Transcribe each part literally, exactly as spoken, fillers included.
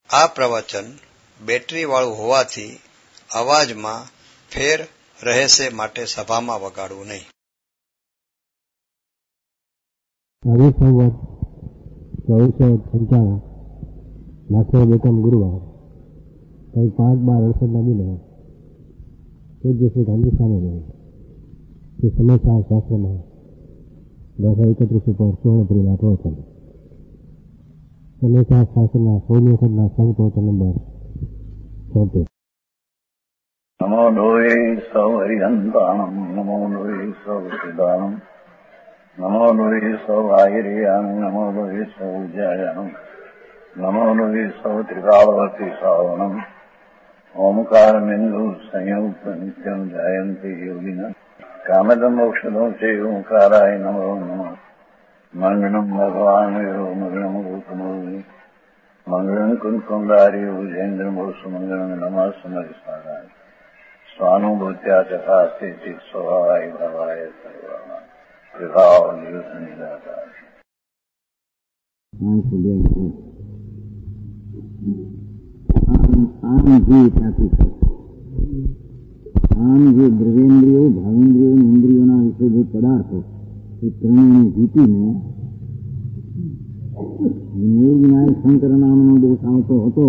આ પ્રવચન બેટરી વાળું હોવાથી અવાજમાં ફેર રહેશે, માટે સભામાં વગાડવું નહીં. હવે સંવત ચૌદસો પંચાવન માથેર બેકમ ગુરુવાર કઈ પાંચ બાર અડસઠના દિને પૂજ્ય શ્રી ગાંધી સ્વામી શ્રી સમાચાર શાસ્ત્રમાં દાખલા એકત્રીસ ઉપર સુવર્ણપુરીના પ્રવચન સમાચાર શાસ્ત્રના સોળમી વખતના સંગપ્રવચન નંબર છોતેર. નમો લોહે સૌ હરિહંતાણમ નમો લોહે સૌ સિદ્ધાણમ નમો લોહે સૌ આયર્યામ નમો લોહે સૌ જયામ નમો લોહે સૌ ત્રિકાળવતી શ્રાવણમ ઓમકાર બિંદુ સંયુક્ત નિત્યમ જયંતી યોગિના કામદમ મોક્ષદો છે ઓંકારાય નમો નમઃ. મંગળમ ભગવાન મંગળમ ગોતમોહિ મંગળમ કુંકુંડારી ભુજેન્દ્રમો સુમંગળમ નમઃ સમરિસારાય સ્વાનુભૂત્યા ચકાસ્તે ચિત સ્વભાવાય ભવાય સર્વમાં વિભાવ નિયુત નિરાકાર. આમ જે ત્યાંથી છે આમ જે દ્રવ્યેન્દ્રિયો ભાવેન્દ્રિયો ઇન્દ્રિયોના વિષયભૂત પદાર્થો એ ત્રણેયને જીતીને નિર્વિનાયક શંકર નામનો દોષ આવતો હતો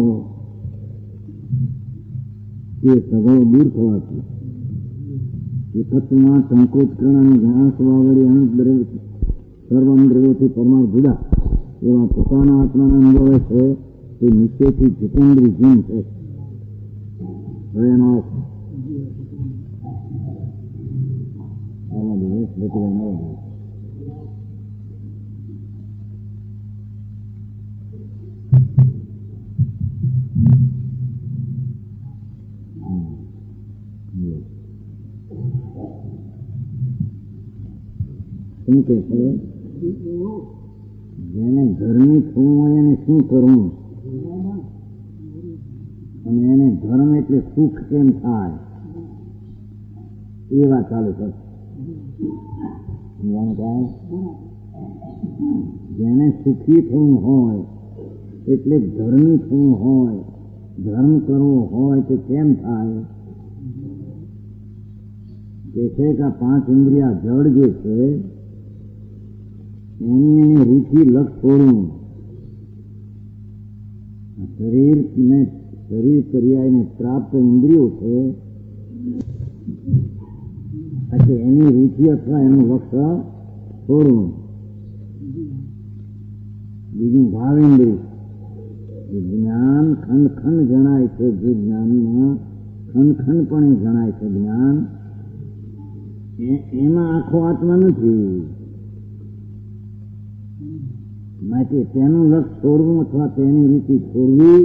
તે સ્વભાવ દૂર થવાથી એકત્વમાં સંકોચ કરણ અને જ્ઞાન સ્વભાવળી અનંત દ્રવ્ય સર્વમ દ્રવ્યોથી પરમાર જુદા એવા પોતાના આત્માના અનુભવે છે તે નિશ્ચયથી જીતેન્દ્રી જીન છે. હવે એનો આવા દિવસ બધી નવા દિવસ શું કે છે, જેને ઘરની થવું હોય એને શું કરવું અને એને ધર્મ એટલે સુખ કેમ થાય એ વાત ચાલુ કર. જેને સુખી થવું હોય એટલે ધર્મી થવું હોય, ધર્મ કરવો હોય તો કેમ થાય કે છે કે પાંચ ઇન્દ્રિયા જળ જે છે એની એની રૂચિ લક્ષ છોડવું. શરીર ને શરીર પર્યાયને પ્રાપ્ત ઇન્દ્રિયો છે એટલે એની રૂચિ અથવા એનું લક્ષ્ય છોડવું. બીજું ભાવેન્દ્રિય જ્ઞાન ખંડ ખંડ જણાય છે, જે જ્ઞાનમાં ખંડ ખંડ પણ જણાય છે જ્ઞાન, એમાં આખો આત્મા નથી. માટે તેનું લક્ષ્ય છોડવું અથવા તેની રીતિ છોડવી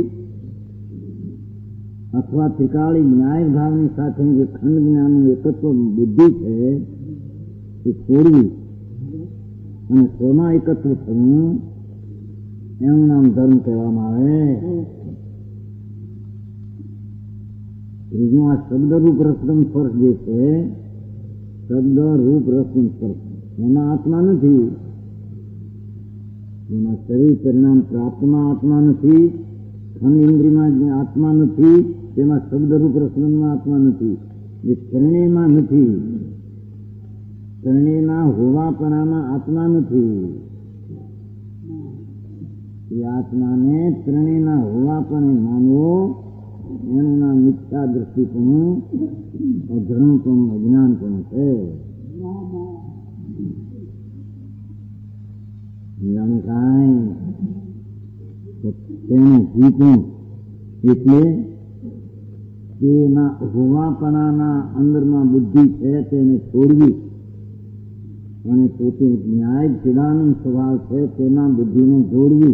અથવા ત્રિકાળી ન્યાય ભાવની સાથે જે ખંડ જ્ઞાનનું એકત્વ બુદ્ધિ છે એ છોડવી અને સ્વમાં એકત્ર થવું એનું નામ ધર્મ કહેવામાં આવે. ત્રીજું આ શબ્દ રૂપ રસમ સ્પર્શ જે છે, શબ્દ રૂપ રસમ સ્પર્શ એમાં આત્મા નથી, એમાં શરીર પરિણામ પ્રાપ્તમાં આત્મા નથી, ખંડ ઇન્દ્રિયમાં આત્મા નથી, તેમાં શબ્દ રૂપ રસમાં આત્મા નથી, એ ત્રણેયમાં નથી, ત્રણેયના હોવાપણામાં આત્મા નથી. એ આત્માને ત્રણેયના હોવાપણે માનવો એનું નામ મિથ્યા દ્રષ્ટિપણું, અધર્મપણું, અજ્ઞાનપણું છે. જાણે કાંઈ તેને જીતવું એટલે તેના હોવાપણાના અંદરમાં બુદ્ધિ છે તેને છોડવી અને પોતે ન્યાય ચિદાનંદ સ્વભાવ છે તેના બુદ્ધિને જોડવી.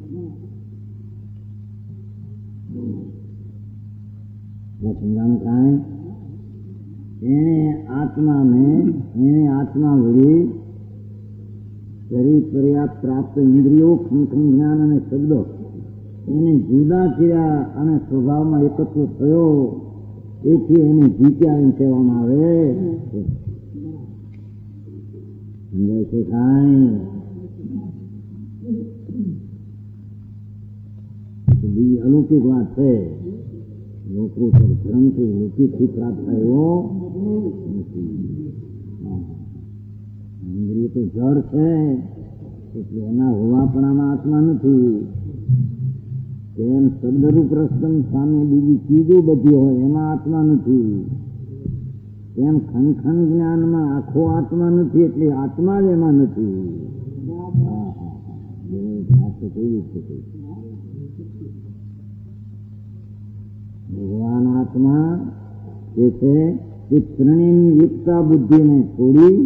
જાણે કાંઈ એને આત્માને એને આત્મા વળી શરીર પર્યાપ્ત પ્રાપ્ત ઇન્દ્રિયો ખંડ જ્ઞાન અને શબ્દો એને જુદા કર્યા અને સ્વભાવમાં એકત્વ થયો, એથી એને જીત્યા એમ કહેવામાં આવે. સમજાય છે કાંઈ? બીજી અલૌકિક વાત છે. લોકો ધર્મથી લૌકિકથી પ્રાપ્ત થયો નથી. ઇન્દ્રિય તો જળ છે એટલે એના હોવાપણામાં આત્મા નથી. તેમ શબ્દરૂપ રસમ સામે બીજી ચીજો બધી હોય એમાં આત્મા નથી. તેમ ખનખન જ્ઞાનમાં આખો આત્મા નથી એટલે આત્મા જ એમાં નથી. ભગવાન આત્મા જે છે એ ત્રણેયની એકતા બુદ્ધિને છોડી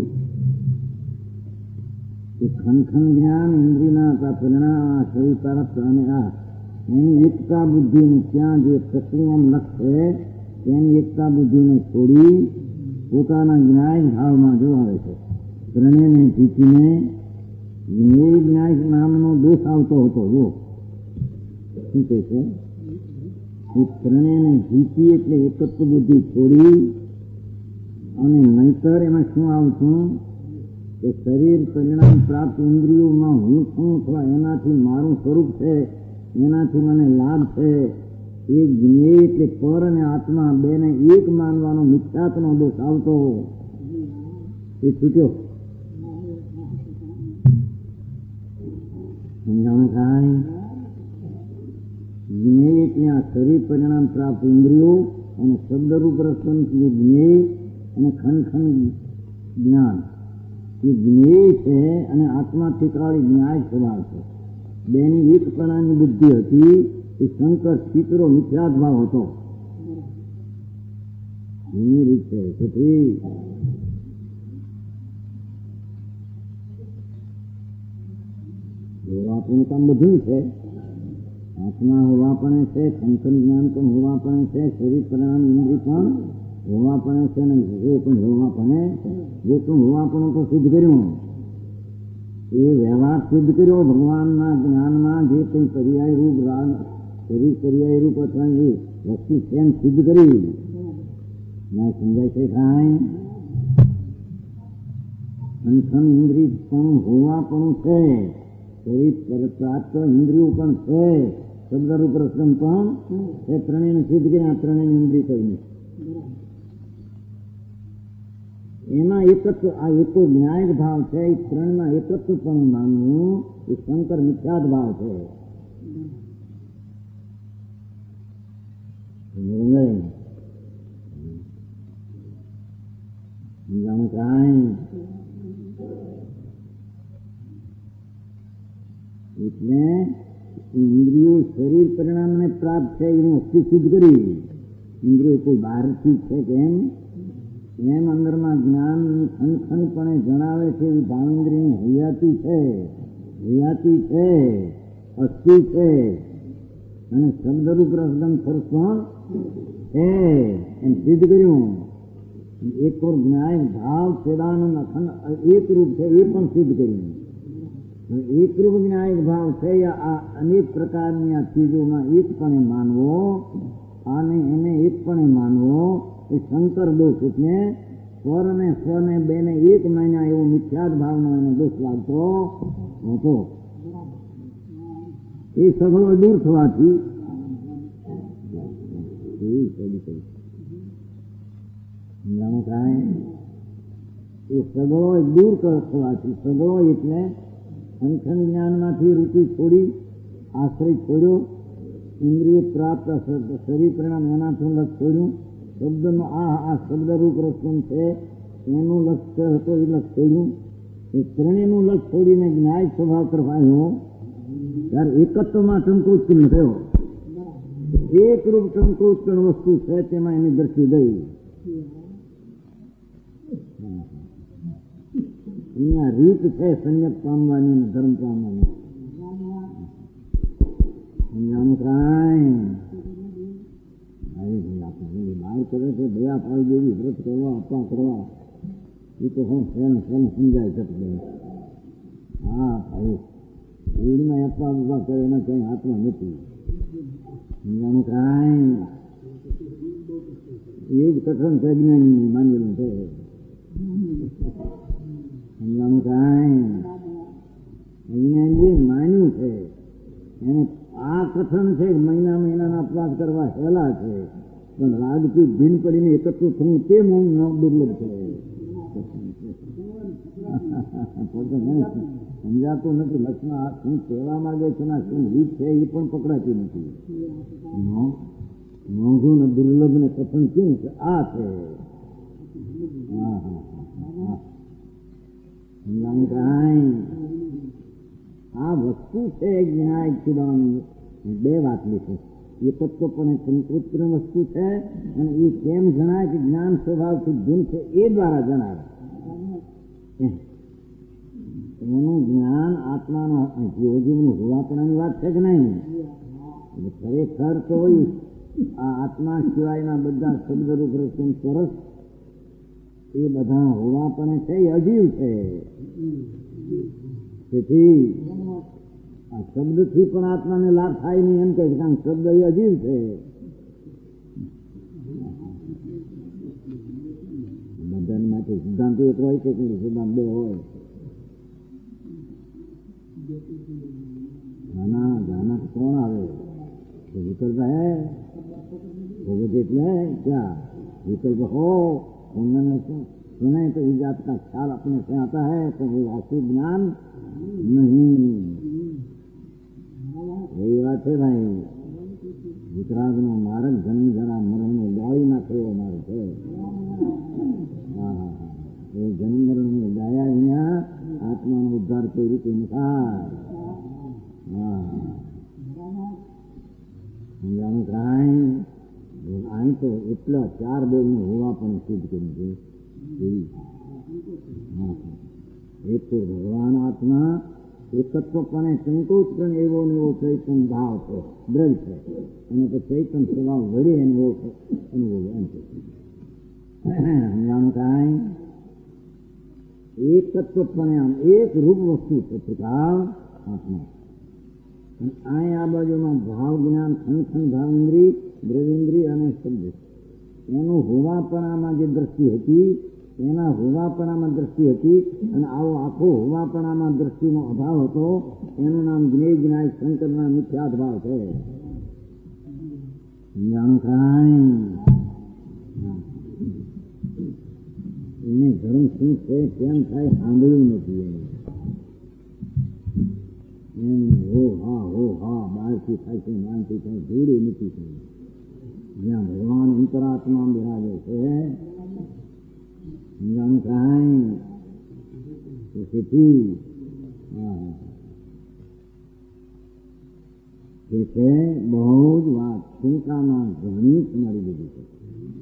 એ ખનખન જ્ઞાન ઇન્દ્રિયના પરિણામ શરીર તરફ અને આ એની એકતા બુદ્ધિને ત્યાં જે પ્રક્રિયામ લક્ષ છે તેની એકતા બુદ્ધિને છોડી પોતાના જ્ઞાન ભાવમાં જો આવે છે. ત્રણેયને જીતીને જ્ઞાન નામનો દોષ આવતો હતો. જો શું કહે છે? એ ત્રણેયને જીતી એટલે એકત્વ બુદ્ધિ છોડી અને નહીતર એમાં શું આવતું કે શરીર પરિણામ પ્રાપ્ત ઇન્દ્રિયોમાં હું છું અથવા એનાથી મારું સ્વરૂપ છે, એનાથી મને લાભ છે, એ જ્ઞેય એટલે પર અને આત્મા બેને એક માનવાનો મિથ્યાત્વનો દોષ આવતો એ છૂટ્યો. સમજાણું થાય? જ્ઞેય એટલે આ શરીર પરિણામ પ્રાપ્ત ઇન્દ્રિયો અને શબ્દરૂપ રસન જે જ્ઞેય અને ખનખન જ્ઞાન એ જ્ઞેય છે અને આત્માથી કાળી ન્યાય સ્વભાવ છે. બેની એકપણાની બુદ્ધિ હતી એ શંકર ચિત્રો મિથ્યાદ ભાવ હતો. એની રીત છે તેથી હોવાપણું કામ બધું છે. આત્મા હોવાપણે છે, ખનખન જ્ઞાન પણ હોવાપણે છે, શરીર પરિણામ ઇન્દ્રિય પણ હોવાપણે છે ને જે પણ હોવાપણે જે પણ હોવાપણું તો સિદ્ધ કર્યું એ વ્યવહાર સિદ્ધ કર્યો. ભગવાનના જ્ઞાનમાં જે કંઈ પર્યાય રૂપ શરીર પર્યાય રૂપ અથવા એ વસ્તુ છે એમ સિદ્ધ કરી ના સમજાય છે. કાંઈ ખનખન ઇન્દ્રિય પણ હોવાપણું છે, શરીર પ્રાપ્ત ઇન્દ્રિયો પણ છે, શબ્દરૂપ રસમ પણ એ ત્રણેયને સિદ્ધ કર્યા. ત્રણેય ઇન્દ્રિય કરીને એમાં એકત્વ આ એકો ન્યાય ભાવ છે. એ ત્રણમાં એકત્વ પણ માનવું એ શંકર મિથ્યાદ ભાવ છે. સમજાણું કાંઈ? એટલે ઇન્દ્રિયો શરીર પરિણામને પ્રાપ્ત છે એનું અસ્થિ સિદ્ધ કરી. ઇન્દ્રિયો કોઈ બહારથી છે કેમ એમ અંદરમાં જ્ઞાન ખનખનપણે જણાવે છે. એ ભાવેન્દ્રિયની હયાતી છે, હયાતી છે, અસ્થિ છે અને શબ્દરૂપ રસગમ સ્વરૂપ પણ છે એમ સિદ્ધ કર્યું. એક ઓર જ્ઞાન ભાવ છેદાનંદ અખંડ એક રૂપ છે એ પણ સિદ્ધ કર્યું. એકરૂપ જ્ઞાયક ભાવ છે આ અનેક પ્રકારની આ ચીજોમાં એકપણે માનવો અને એને એકપણે માનવો એ શંકર દોષ એટલે સ્વર અને સ્વને બેને એક મહિના એવો મિથ્યાદ ભાવનો એને દોષ લાગતો હતો. એ સગળો દૂર થવાથી એ સગળો દૂર થવાથી સગળો એટલે ખનખન જ્ઞાનમાંથી રૂચિ છોડી આશ્રય છોડ્યો, ઇન્દ્રિય પ્રાપ્ત શરીર પરિણામ એનાથી લક્ષ છોડ્યું, શબ્દનો આ આ શબ્દરૂપ રસમ છે એનું લક્ષ્ય હતો એ લક્ષ છોડ્યું. એ ત્રણેયનું લક્ષ છોડીને જ્ઞાય સ્વભાવ તરફ આવ્યો ત્યારે એકત્વમાં સંકોચન થયો. એક રૂપ સંકોચન વસ્તુ છે તેમાં એની દ્રષ્ટિ ગઈ. અહીંયા રીત છે સંયત પામવાની ને ધર્મ પામવાની. સમજાણું કાંઈ? આપણે બહાર કરે છે દયા પાડી દેવી, વ્રત કરવા, આપવા કરવા એ તો હું ફેન ફેન સમજાય શકે. હા ભાઈ એડમાં આપવા ઉભા કરે એના કંઈ હાથમાં નથી. સમજાણું કાંઈ? એ જ કઠણ છે જ્ઞાની માનેલું છે. સમજાણું કાંઈ? અજ્ઞાનીએ માન્યું છે એને આ કથન છે મહિના મહિનાના અપવાસ કરવા હેલા છે, પણ રાજથી ભીન પડીને એકત્ર થવું તે મૌન દુર્લભ છે. સમજાતું નથી લક્ષ્મણ શું કહેવા માંગે છે ને શું રીત છે એ પણ પકડાતી નથી. મોંઘું ને દુર્લભ ને કથન શું છે? આ છે. હા હા હા સમજાવું કાંઈ આ વસ્તુ છે જ્ઞાન ચુડાણ બે વાત લીધી. એકત્વપણે સંકૃતિની વસ્તુ છે અને એ કેમ જણાય કે જ્ઞાન સ્વભાવથી ભિન્ન છે એ દ્વારા જણાવે. એનું જ્ઞાન આત્માનો જીવજીવનું હોવાપણાની વાત છે કે નહીં? ખરેખર તો આ આત્મા સિવાયના બધા શબ્દરૂપ રસમ સરસ એ બધા હોવાપણે છે એ અજીવ છે. તેથી આ શબ્દથી પણ આત્માને લાભ થાય નહીં એમ કહે છે, કારણ શબ્દ એ અજીવ છે. બધાને માટે સિદ્ધાંત એક હોય કે સિદ્ધાંત બે હોય? જાના જાના કોણ આવે? વિકલ્પ હે भगवत એટલે क्या विकल्प हो उन्होंने सुने तो इस जात का ख्याल अपने से आता है तो वो वास्तविक ज्ञान नहीं. वही बात है भाई. वितराग नो मार्ग जन्म जरा मरण नो दाई नाखे एવો માર્ગ છે. હા હા હા એ જન્મ મરણ નો દાયા વિના આત્માનો ઉદ્ધાર કોઈ રીતે ન થાય. હા સમજાણું કાંઈ અહીં તો એટલા ચાર બોલનું હોવા પણ સિદ્ધ કર્યું છે. એક તો ભગવાન આત્મા એકત્વપણે સંકોચ પણ એવો ને એવો ચૈતન ભાવ છે, દ્રવ છે, અને તો ચૈતન સ્વભાવ વડે એનો અનુભવ એમ છે. સમજાણું કાંઈ એકત્વપણે આમ એક રૂપ વસ્તુ છે ત્રિકાળ આત્મા. અહીં આ બાજુમાં ભાવ જ્ઞાન ખંખન ભાવેન્દ્રી દ્રવેન્દ્રી અને શબ્દ એનું હોવાપણામાં જે દ્રષ્ટિ હતી એના હોવાપણામાં દ્રષ્ટિ હતી અને આવો આખો હોવાપણામાં દ્રષ્ટિનો અભાવ હતો. એનું નામ જ્ઞેય જ્ઞાય શંકરના મિથ્યાદભાવ છે. સમજાણું કાંઈ એને ધર્મ શું છે કેમ થાય સાંભળ્યું નથી. એને હો હા હો હા બહારથી થાય છે માનથી થાય જોડે નથી થયું. જ્યાં ભગવાન અંતરાત્મા બિરાજે છે સમજાણું કાંઈ તેથી એ છે બહુ જ વાત શંકામાં ઘણી જ મારી દીધી છે.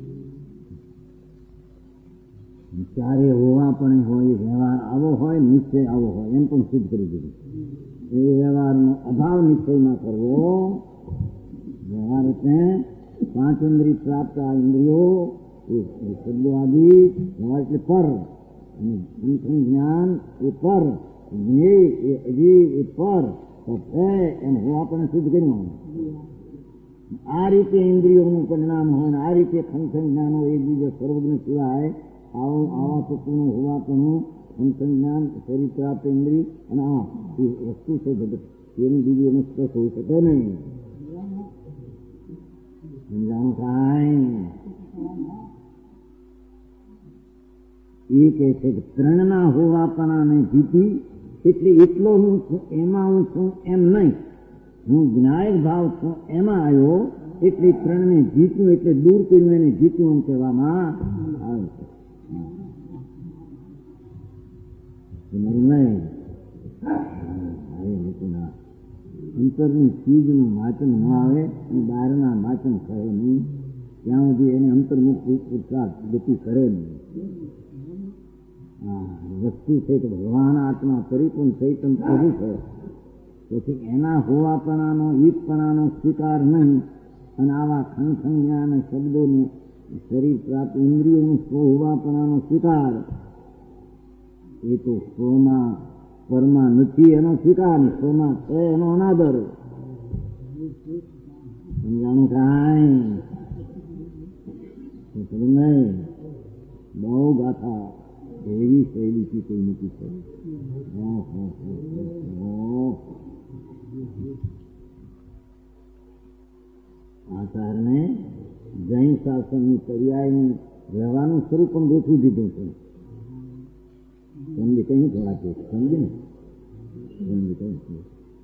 ચારે હોવા પણ હોય, વ્યવહાર આવો હોય, નિશ્ચય આવો હોય એમ પણ સિદ્ધ કરી દીધું. એ વ્યવહારનો અભાવ નિશ્ચયમાં કરવો. વ્યવહાર એટલે પાંચ ઇન્દ્રિય પ્રાપ્ત આ ઇન્દ્રિયો એ શબ્દો આદિ વ્યવહાર એટલે પર અને જ્ઞાન એ પર જ્ઞેય એ અજીવ એ પર છે એમ હોવા પણ સિદ્ધ કર્યું. આ રીતે ઇન્દ્રિયોનું પરિણામ હોય આ રીતે ખંખન જ્ઞાનો એકબીજા સર્વજ્ઞ સિવાય આવો આવા તત્વનું હોવાપણું ખંખન જ્ઞાન શરીર પ્રાપ્ત ઇન્દ્રિય અને આ એ વસ્તુ છે જગત એની બીજી એનો સ્પર્શ હોઈ શકે નહીં. સમજાણું કાંઈ એ કહે છે કે ત્રણના હોવાપણાને જીતી એટલે એટલો હું છું એમાં હું છું એમ નહીં, હું જ્ઞાયક ભાવ છું એમાં આવ્યો એટલે ત્રણને જીત્યું એટલે દૂર કર્યું એને જીત્યું એમ કહેવામાં આવે છે. અંતરની ચીજનું વાંચન ન આવે અને બહારના વાંચન કહે નહીં ત્યાં સુધી એને અંતર્મુખ પુરુષાર્થ ગતિ કરે નહીં. વસ્તુ છે કે ભગવાન આત્મા પરિપૂર્ણ ચૈતન પ્રભુ છે. તેથી એના હોવાપણાનો ઈદપણાનો સ્વીકાર નહીં અને આવા ખંખન જ્ઞાન શબ્દોનું શરીર પ્રાપ્ત ઇન્દ્રિયોનું સ્વ હોવાપણાનો સ્વીકાર એ તો સ્વમાં પરમાં નથી એનો સ્વીકાર, સ્વમાં છે એનો અનાદર. સમજાણું કાંઈ નહીં. બહુ ગાથા એવી શૈલીથી કોઈ નથી છે. આચાર્યને જૈન શાસનની પર્યાયનું રહેવાનું સ્વરૂપ પણ ગોઠવી દીધું છે. સમજી કઈ થોડા કે સમજી ને સમજી કઈ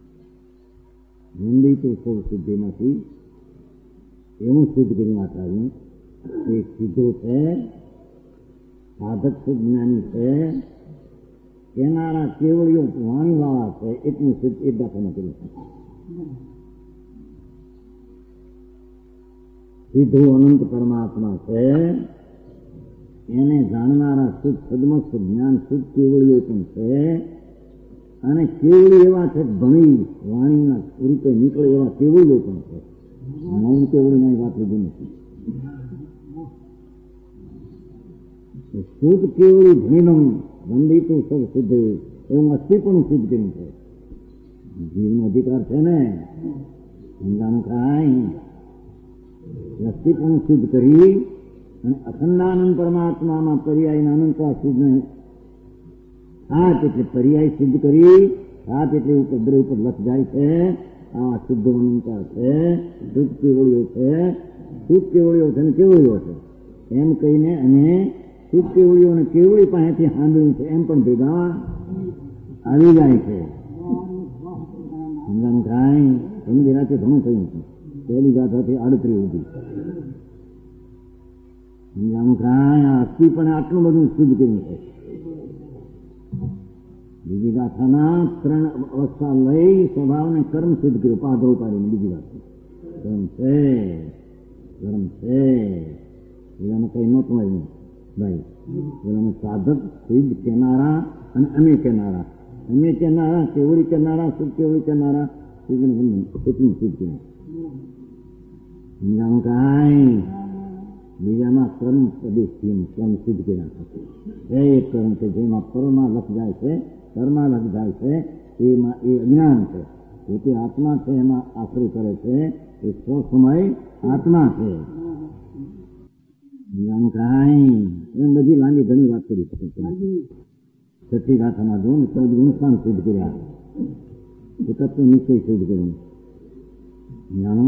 મંદી તો સૌ સિદ્ધિમાંથી એવું સિદ્ધ કર્યું આચાર્ય એક સીધો છે, સાધક છે, જ્ઞાની છે, કેનારા કેવળીઓ વાણી વાળા છે, એટલું સિદ્ધ એક દાખલ કર્યું છે. સીધું અનંત પરમાત્મા છે, એને જાણનારા શુદ્ધ સદમસ્ત જ્ઞાન શુદ્ધ કેવળીઓ પણ છે, અને કેવળી એવા છે ભણી વાણીના રૂપે નીકળે એવા કેવળીઓ પણ છે. મૌન કેવળીની વાત લીધી નથી. શુદ્ધ કેવળી ભણીનમ વંદિતું સૌ સિદ્ધ એવું અસ્થિ પણ સિદ્ધ કર્યું છે. જીવનો અધિકાર છે ને સમજાનું કાંઈ અસ્થિ પણ સિદ્ધ કરી અને અખંડાનંદ પરમાત્મામાં પર્યાયના અનંતા સિદ્ધને સાત એટલે પર્યાય સિદ્ધ કરી સાત એટલે ઉપદ્રવ ઉપર લખ જાય છે. આ શુદ્ધ અનંતા છે, શુદ્ધ કેવળીઓ છે, શુદ્ધ કેવળીઓ છે ને કેવળીઓ છે એમ કહીને અને શુદ્ધ કેવળીઓ અને કેવળી પાસેથી સાંભળ્યું છે એમ પણ ભેગા આવી જાય છે. સમજાનું કાંઈ સમજી રાખે ઘણું થયું છે. પહેલી ગાથાથી આડત્રીસ સુધી સમજાનું કાંઈ આ અસ્થિ પણ આટલું બધું સિદ્ધ કર્યું છે. બીજી ગાથાના ત્રણ અવસ્થા લઈ સ્વભાવને કર્મ સિદ્ધ કર્યું. પાદરો પાડીને બીજી વાત કર્મ છે, કર્મ છે એમાં કઈ નહોતું આવ્યું ભાઈ. એમાં સાધક સિદ્ધ કેનારા અને અમે કેનારા, અમે કેનારા કેવળી કેનારા શુદ્ધ કેવળી કેનારા એટલું સિદ્ધ કર્યું. સમજાનું કાંઈ બીજામાં કર્મ પ્રદેશથી કર્મ સિદ્ધ કર્યા છે. એક કર્મ છે જેમાં પરમાં લખ જાય છે, કર્મમાં લખ જાય છે, એમાં એ અજ્ઞાન છે. એટલે આત્મા છે એમાં આશ્રય કરે છે, એ સ્વ સમય આત્મા છે. સમજાનું કાંઈ એમ બધી લાંબી ઘણી વાત કરી શકે. છઠ્ઠી ગાથામાં જો ને ચૌદ ગુણસ્થાન સિદ્ધ કર્યા, તત્વ નિશ્ચય સિદ્ધ કર્યું. જાણો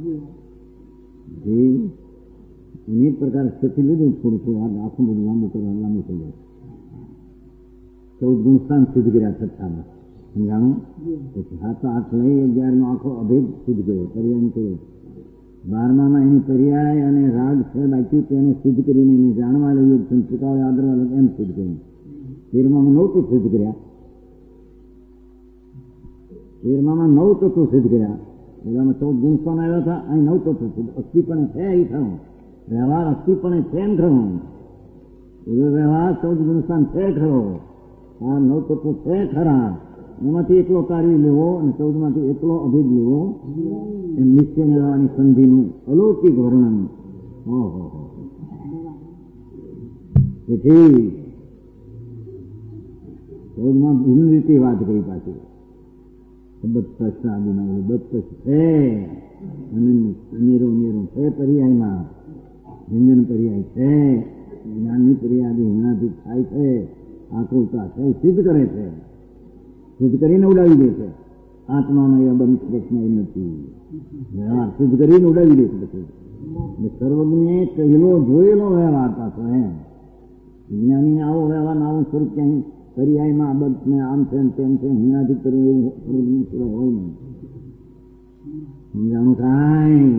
જે અનેક પ્રકારે સ્થિતિ લીધું થોડું થોડું આખું બધું લાંબુ કરવા લાંબુ થઈ જાય. ચૌદ ગુણસ્થાન સિદ્ધ કર્યા છઠ્ઠામાં સમજાણું. પછી હાથ આઠ લઈ અગિયારનો આખો અભેદ સિદ્ધ કર્યો, પર્યાય કર્યો. બારમામાં એની પર્યાય અને રાગ છે બાકી તેને સિદ્ધ કરીને એને જાણવા લઈ ચુકાવે આદરવા લગ એમ સિદ્ધ કર્યું. તેરમામાં નવ તત્વ સિદ્ધ કર્યા, તેરમામાં નવ તત્વ સિદ્ધ કર્યા. એવામાં ચૌદ ગુણસ્થાન આવ્યા હતા, અહીં નવ તત્વ સિદ્ધ. અસ્થિપણે છે એ ખરું, વ્યવહાર અસ્થિપણે છે એમ ખરું, એવો વ્યવહાર ચૌદ ગુણસ્થાન છે ખરો, આ નવ તત્વ છે ખરા. એમાંથી એકલો કાઢી લેવો અને ચૌદમાંથી એકલો અભેદ લેવો એમ નિશ્ચય મેળવવાની સંધિનું અલૌકિક વર્ણન. ઓહો તેથી ચૌદમાં ભિન્ન રીતે વાત કરી પાછી. બત્તસ આદિના બત્તસ છે અને અનેરો અનેરો છે પર્યાયમાં, વ્યંજન પર્યાય છે, જ્ઞાનની પર્યાય એનાથી થાય છે, આકૃતા છે સિદ્ધ કરે છે, સિદ્ધ કરીને ઉડાવી દે છે. આત્મામાં એવા બંધ પ્રશ્ન એ નથી, વ્યવહાર સિદ્ધ કરીને ઉડાવી દે છે. પછી સર્વજ્ઞે પહેલો જોયેલો વ્યવહાર પાછો એમ વિજ્ઞાની આવો વ્યવહાર આવું સ્વરૂપ ક્યાંય પર્યાયમાં અબધ ને આમ છે તેમ છે હિનાથી કરવું એવું સર્વજ્ઞ સિવાય હોય નહીં. સમજાણું કાંઈ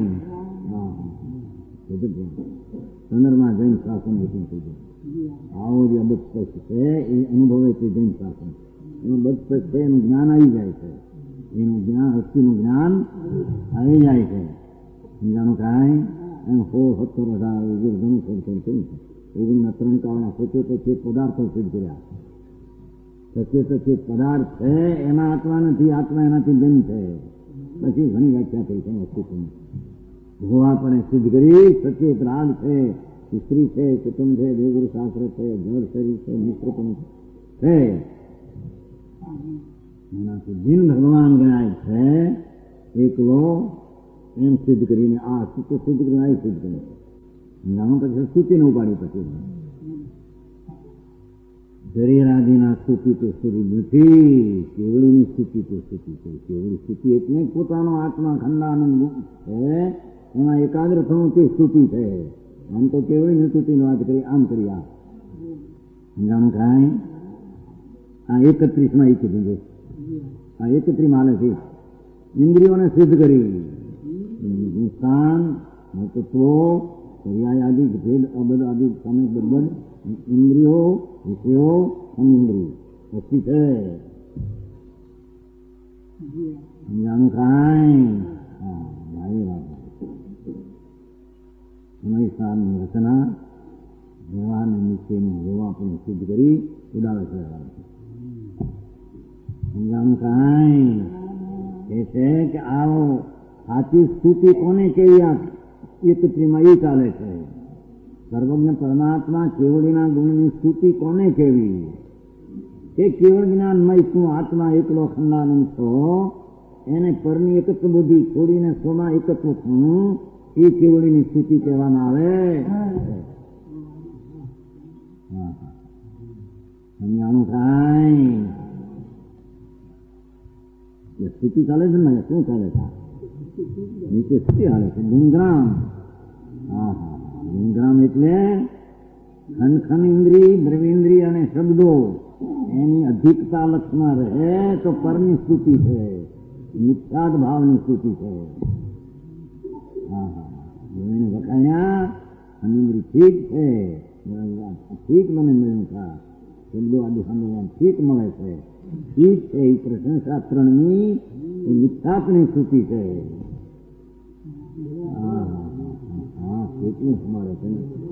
ચંદ્રમાં જૈન શાસન એટલું થઈ જાય. આવો જે અબધ સ્પષ્ટ છે એ અનુભવે છે જૈન શાસન. એનું બધ સ્પષ્ટ છે એનું જ્ઞાન આવી જાય છે, એનું જ્ઞાન હસ્તીનું જ્ઞાન આવી જાય છે. સમજાણું કાંઈ એમ સોળ સત્તર અઢાર ઘણું સંશોધન કર્યું છે. ઓગણીના ત્રણ કાળના સચેત ચેત પદાર્થો સિદ્ધ કર્યા. સચેત ચેત પદાર્થ છે એમાં આત્મા નથી, આત્મા એનાથી જન્મ છે. પછી ઘણી વ્યાખ્યા થઈ છે અસ્તિત્વની. ભોવાપણે સિદ્ધ કરી. સચેત રાગ છે, સ્ત્રી છે, કુટુંબ છે, દેવગુરુ શાસ્ત્ર છે, જળ શરીર છે, મિત્ર પણ છે, એનાથી ભિન્ન ભગવાન ગણાય છે એકલો એમ સિદ્ધ કરીને આ અસ્તિત્વ સિદ્ધ કરીને આ સિદ્ધ કરે છે. જાણું પછી સ્તુતિને ઉપાડી પછી શરીરાદિના સ્તુતિ તો સ્તુતિ નથી, કેવળીની સ્તુતિ તો સ્તુતિ છે. કેવળી સ્તુતિ એટલે પોતાનો આત્મા ખંડાનંદ છે એમાં એકાગ્ર થવું તે સ્તુતિ છે. આમ તો કેવડી ને સ્તુતિની વાત કરી, આમ કરી આ સમજાણું કાંઈ. આ એકત્રીસમાં એક કીધું છે, આ એકત્રીસ માલે છે. ઇન્દ્રિયોને સિદ્ધ કરી સ્થાન તત્વો પર્યાય આદિ ભેદ અબદ આદિ સામે બદલ ઇન્દ્રિયો વિષયો અનિન્દ્રિય વસ્તુ છે. સમજાણું કાંઈ. હા ભાઈ વાત સમય સ્થાનની રચના વ્યવહારની નીચેની વ્યવહાર પણ સિદ્ધ કરી ઉડાવે છે. સમજાણું કાંઈ. એ છે કે આવો સાચી સ્તુતિ કોને કેવી આ એકત્રીમાં એ ચાલે છે. સર્વજ્ઞ પરમાત્મા કેવળીના ગુણની સ્તુતિ કોને કેવી? એ કેવળ જ્ઞાનમય તું આત્મા એકલો ખંડાનંદ છો, એને પરની એકત્વ બુદ્ધિ છોડીને સોમાં એકત્વ થવું એ કેવળીની સ્તુતિ કહેવામાં આવે. સમજાણું કાંઈ. સ્તુતિ ચાલે છે ને, શું ચાલે છે? નીચે સ્તુતિ ચાલે છે. ગુણગ્રામ. હા હા ગુણગ્રામ એટલે ખનખન ઇન્દ્રિય દ્રવ્યેન્દ્રિય અને શબ્દો એની અધિકતા લક્ષમાં રહે તો પરની સ્તુતિ છે, મિથ્યાદ ભાવની સ્તુતિ છે. હા હા એને વખાણ્યા અનિન્દ્રિય ઠીક છે, ઠીક મને મળ્યું હતા, શબ્દો આદિ સાંભળવા ઠીક મળે છે, ઠીક છે. એ પ્રશંસાત્રણની મિથ્યાત્ની સ્તુતિ છે. હા હા કેટલું મળે છે.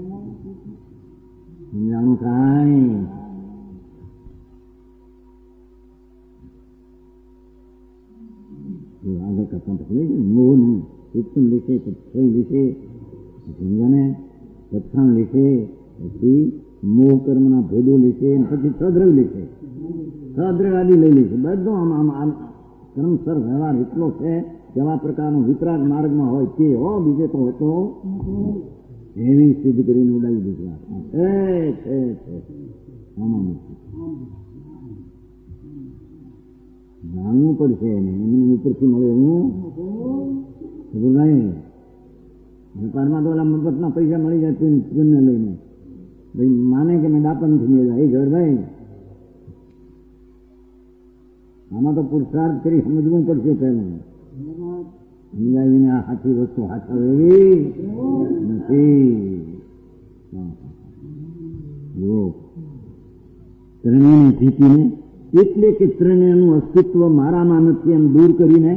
સમજાણું કાંઈ. આગળ કરતા તકલીફ મોહ નહીં ઉત્તમ લેશે પછી લેશે ભંગને પથાણ લેશે, પછી મોહ કર્મના ભેદો લેશે, પછી સદ્રવ લેશે, સદ્રવ આદિ લઈ લેશે. બધો આમ આમ આમ કર્મસર વ્યવહાર એટલો છે કેવા પ્રકારનો વિતરાગ માર્ગમાં હોય તે હો, બીજે તો હતો એવી સિદ્ધ કરીને ઉડાવી દીધા છે છે છે. આમાં જાણવું પડશે એને, એમને ઉપરથી મળે હું ખબર ભાઈ. વેપારમાં તો ઓલા મફતના પૈસા મળી જાય ટ્રેનને લઈને ભાઈ માને કે મેં દાપા નથી મળ્યા. એ ઘર ભાઈ આમાં તો પુરુષાર્થ કરી સમજવું પડશે પહેલું. સમજાવીને આ સાચી વસ્તુ હાથા એવી નથી. જો ત્રણેયની સ્થિતિને એટલે કે ત્રણેયનું અસ્તિત્વ મારામાં નથી એમ દૂર કરીને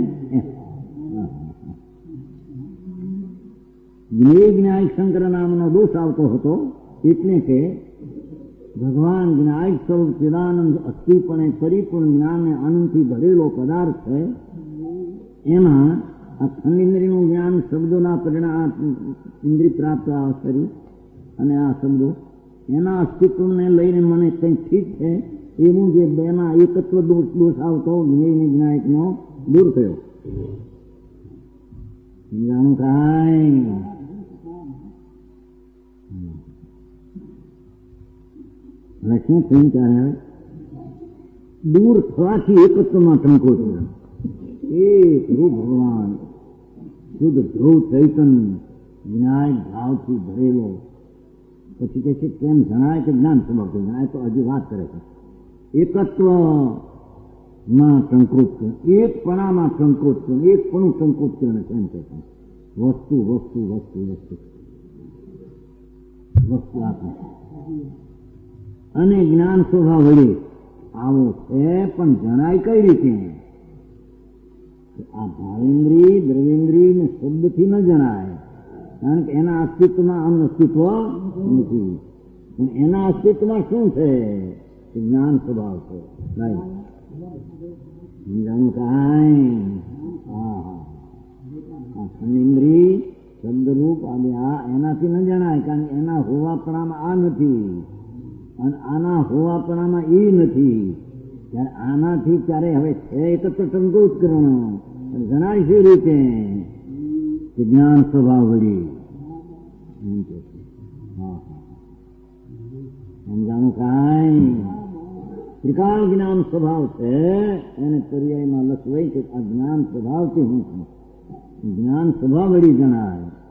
જ્ઞેય જ્ઞાયક શંકર નામનો દોષ આવતો હતો. એટલે કે ભગવાન જ્ઞાયક સ્વરૂપ ચિદાનંદ અસ્થિપણે પરિપૂર્ણ જ્ઞાનને આનંદથી ભરેલો પદાર્થ છે. એમાં આ ખંડેન્દ્રિયનું જ્ઞાન શબ્દોના પરિણામ ઇન્દ્રિય પ્રાપ્ત કરી અને આ શબ્દો એના અસ્તિત્વને લઈને મને કંઈક ઠીક છે એવું જે બેના એકત્વ દોષ દોષ આવતો જ્ઞેય જ્ઞાયકનો દૂર થયો. જાણું કાંઈ. હવે શું થયું ત્યારે દૂર થવાથી એકત્વમાં ટંકો થયો. એક રૂપ ભગવાન શુદ્ધ ધ્રુવ ચૈતન્ય જ્ઞાય ભાવથી ભરેલો. પછી કે છે કેમ જણાય કે જ્ઞાન સ્વભાવ જણાય તો હજી વાત કરે છે. એકત્વમાં સંકૃત કરે, એકપણામાં સંકૃત કરે, એકપણું સંકૃત કરે કેમ છે વસ્તુ વસ્તુ વસ્તુ વસ્તુ વસ્તુ આપે અને જ્ઞાન સ્વભાવ વડે આવો છે. પણ જણાય કઈ રીતે? આ ભાવેન્દ્રિય દ્રવેન્દ્રિય ને શબ્દથી ન જણાય, કારણ કે એના અસ્તિત્વમાં આમ અસ્તિત્વ નથી. પણ એના અસ્તિત્વમાં શું છે? જ્ઞાન સ્વભાવ છે. જાણું કાંઈ. હા હા આ ખંડેન્દ્રિય શબ્દરૂપ આદિ આ એનાથી ન જણાય, કારણ કે એના હોવાપણામાં આ નથી અને આના હોવાપણામાં એ નથી. ત્યારે આનાથી ત્યારે હવે છે એકત્ર સંકોચ કરવાનો જણાય છે રીતે જ્ઞાન સ્વભાવ વળી. હા હા સમજાણું કાંઈ. ત્રિકાળ જ્ઞાન સ્વભાવ છે એને પર્યાયમાં લખવાય કે આ જ્ઞાન સ્વભાવથી હું છું. જ્ઞાન સ્વભાવ વળી જણાય.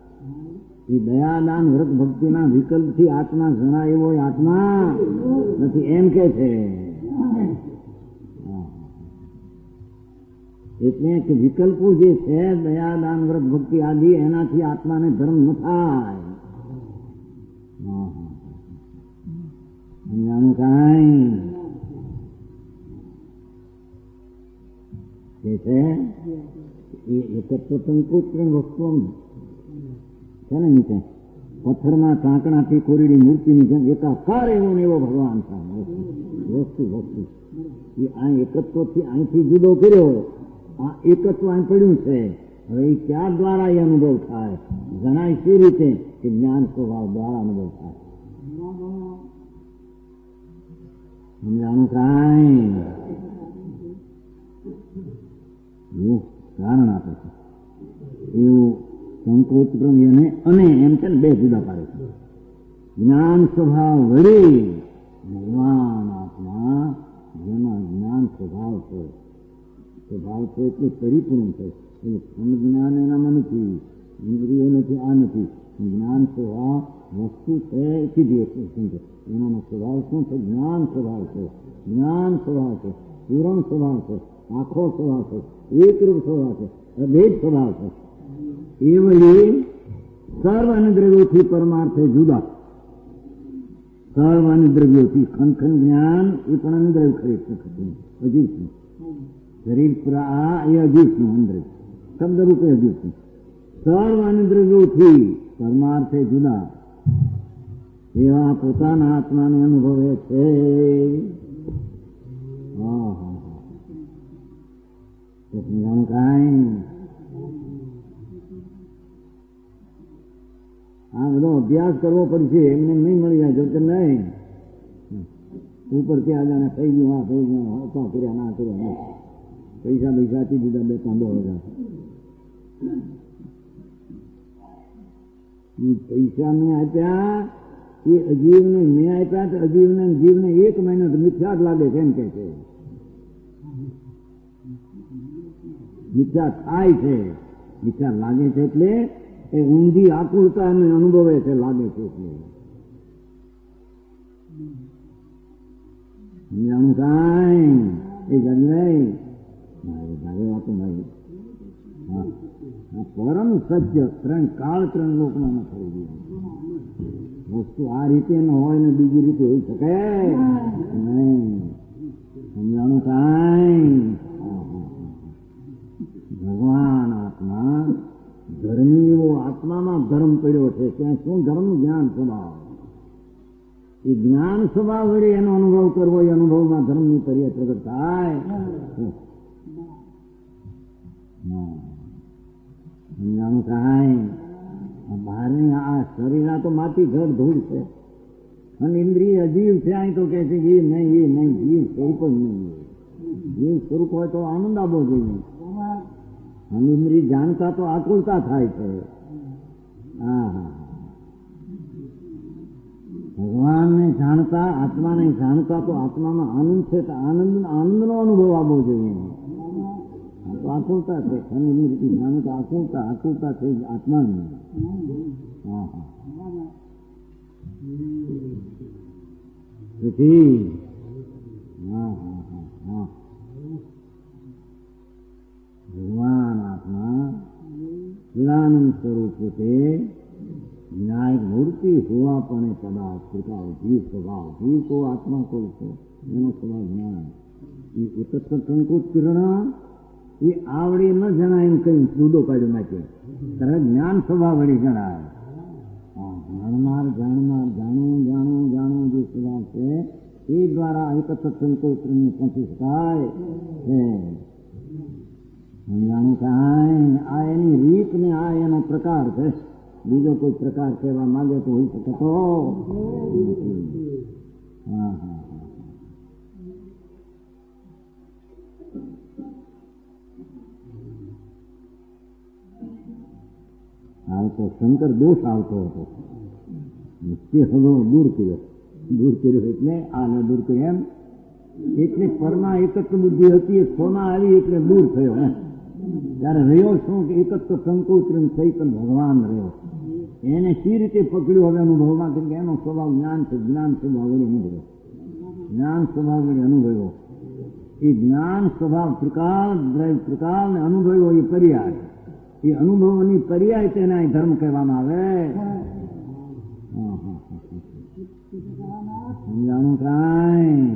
એ દયાદાન વ્રત ભક્તિના વિકલ્પથી આત્મા જણાય એવો આત્મા નથી એમ કે છે. એટલે કે વિકલ્પો જે છે દયાદાન વ્રત ભક્તિ આદિ એનાથી આત્માને ધર્મ ન થાય. સમજાણું કાંઈ કે છે એ એકત્ર સંકોચન વસ્તુ છે ને નીચે પથ્થરમાં કાંકણાથી કોરેલી મૂર્તિની જેમ એકાકાર એવો ને એવો ભગવાન થાય વસ્તુ વસ્તુ એ આ એકત્વથી અહીંથી જુદો કર્યો આ એકત્વ અહીં પડ્યું છે. હવે એ ક્યાં દ્વારા એ અનુભવ થાય જણાય સી રીતે કે જ્ઞાન સ્વભાવ દ્વારા અનુભવ થાય. સમજાણું કાંઈ એવું કારણ આપે છે એવું સંકોચ એને અને એમ છે ને બે જુદા પાડે છે. જ્ઞાન સ્વભાવ વળી ભગવાન આત્મા જેમાં જ્ઞાન સ્વભાવ છે સ્વભાવ છે એટલે પરિપૂર્ણ છે એટલે ખંડ જ્ઞાન એનામાં નથી ઇન્દ્રિયો નથી આ નથી જ્ઞાન સ્વભાવ વસ્તુ છે કીધી સમજો એનાનો સ્વભાવ શું છે જ્ઞાન સ્વભાવ છે જ્ઞાન સ્વભાવ છે પૂરણ સ્વભાવ છે આખો સ્વભાવ છે એકરૂપ સ્વભાવ છે અભેદ સ્વભાવ છે. એ વળી સર્વ અનુદ્રવ્યોથી પરમાર્થે જુદા સર્વ અનુદ્રવ્યોથી ખંડ ખંડ જ્ઞાન એ પણ અનુદ્રવ્ય ખરીદ શકે અજીવ છે. શરીર આ એ અજીવ છે અનુદ્રવ્ય શબ્દ રૂપે અજીવ છે. સર્વ અનુદ્રવ્યોથી પરમાર્થે જુદા એવા પોતાના આત્માને અનુભવે છે. હા હા હા કાંઈ આ બધો અભ્યાસ કરવો પડશે એમને નહીં મળી જાય જશે નહીં ઉપર ત્યાં જાણે થઈ ગયું હા થઈ ગયું હોપા કર્યા ના કર્યા પૈસા પૈસાથી દીધા બે પાંચ હજાર પૈસા મેં આપ્યા એ અજીવને મેં આપ્યા તો અજીવને જીવને એક મહિનો મિથ્યા જ લાગે છે એમ કે છે. મિથ્યા થાય છે મિથ્યા લાગે છે એટલે એ ઊંધી આકુલતા એને અનુભવે છે લાગે છે એટલે સમજાણું કાંઈ એ ગજવાય મારે ભારે વાતો મારી હા પરમ સત્ય ત્રણ કાળ ત્રણ લોકમાં ન થવું જોઈએ. વસ્તુ આ રીતે ન હોય ને બીજી રીતે હોઈ શકે નહીં. સમજાણું કાંઈ ભગવાન આત્મા ધર્મી એવો આત્મામાં ધર્મ પડ્યો છે ત્યાં શું ધર્મ જ્ઞાન સ્વભાવ એ જ્ઞાન સ્વભાવ વડે એનો અનુભવ કરવો એ અનુભવમાં ધર્મની પર્યાય પ્રગટ થાય. સમજાણું કાંઈ બહારની આ શરીર આ તો માટી ઘર ધૂળ છે અને ઇન્દ્રિય અજીવ છે અહીં તો કે છે એ નહીં એ નહીં જીવ સ્વરૂપ જ નહીં જીવ સ્વરૂપ હોય તો આનંદ આવવો જોઈએ અને ઇન્દ્રિય જાણતા તો આકુલતા થાય છે. હા હા ભગવાનને જાણતા આત્માને જાણતા તો આત્મામાં આનંદ છે તો આનંદ આનંદનો અનુભવ આવવો જોઈએ. તો આકુલતા છે અને ઇન્દ્રિય જાણતા આકુલતા આકુલતા છે આત્માની. હા હા તેથી હા હા હા હા ભગવાન આત્મા ચિદાનંદ સ્વરૂપ તે ન્યાય મૂર્તિ હોવા પણ પદાર્થ સ્વીકાર જીવ સ્વભાવ જીવ કો આત્મા કોઈ છે એનો સ્વભાવ જ્ઞાન એ એકત્ર સંકુચ કિરણ એ આવડી ન જણાય એમ કઈ જુદો કાઢી નાખે ત્યારે જ્ઞાન સ્વભાવ વળી જણાય. જાણનાર જાણનાર જાણવું જાણવું જાણવું જે સ્વભાવ છે એ દ્વારા એકત્ર સંકોચ પહોંચી શકાય છે. જાણું કાંઈ આ એની રીત ને આ એનો પ્રકાર છે. બીજો કોઈ પ્રકાર કહેવા માંગે તો હોઈ શકે તો હા હા આવતો શંકર દોષ આવતો હતો તે હવે દૂર કર્યો દૂર કર્યો એટલે આને દૂર કર્યો એમ એટલે પરમાં એકત્ર બુદ્ધિ હતી એ સોના આવી એટલે દૂર થયો એમ ત્યારે રહ્યો શું કે એકત્ર સંકોચ સહિત ભગવાન રહ્યો એને સી રીતે પકડ્યું હવે અનુભવમાં કે એનો સ્વભાવ જ્ઞાન છે, જ્ઞાન સ્વભાવ વડે અનુભવ્યો, જ્ઞાન સ્વભાવ વડે અનુભવ્યો. એ જ્ઞાન સ્વભાવ ત્રિકાળ દ્રવ્ય ત્રિકાળ ને અનુભવ્યો એ પર્યાય, એ અનુભવની પર્યાય તેને અહીં ધર્મ કહેવામાં આવે. સમજાણું કાંઈ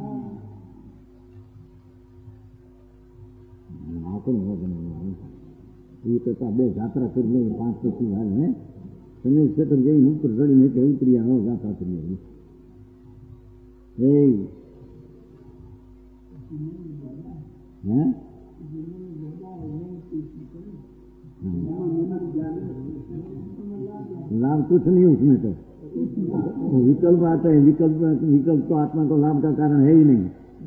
એ કરતા બે જાત્રા કરી લઈએ પાંચ પછી હાલ હે તમે ક્ષેત્ર જઈને ઉપર ચડીને કે ઉતરી આવો જાત્રા કરી લઈએ. હે लाभ कुछ नहीं उसमें, तो विकल्प आता है, विकल्प विकल्प तो आत्मा को लाभ का कारण है ही नहीं.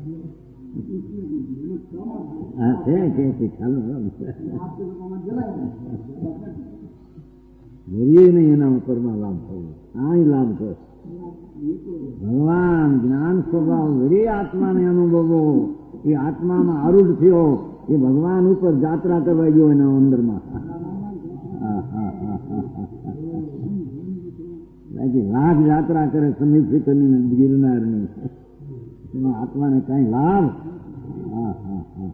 જરીએ નહીં એના પરમાં લાભ થયો, આ લાભ થયો. ભગવાન જ્ઞાન સ્વભાવ વળી આત્માને અનુભવો, એ આત્મામાં આરૂઢ થયો, એ ભગવાન ઉપર જાત્રા કરવા ગયો એના અંદરમાં. લાખ યાત્રા કરે સમીપ ફિકરની ગિરનારની, એમાં આત્માને કઈ લાભ? હા હા હા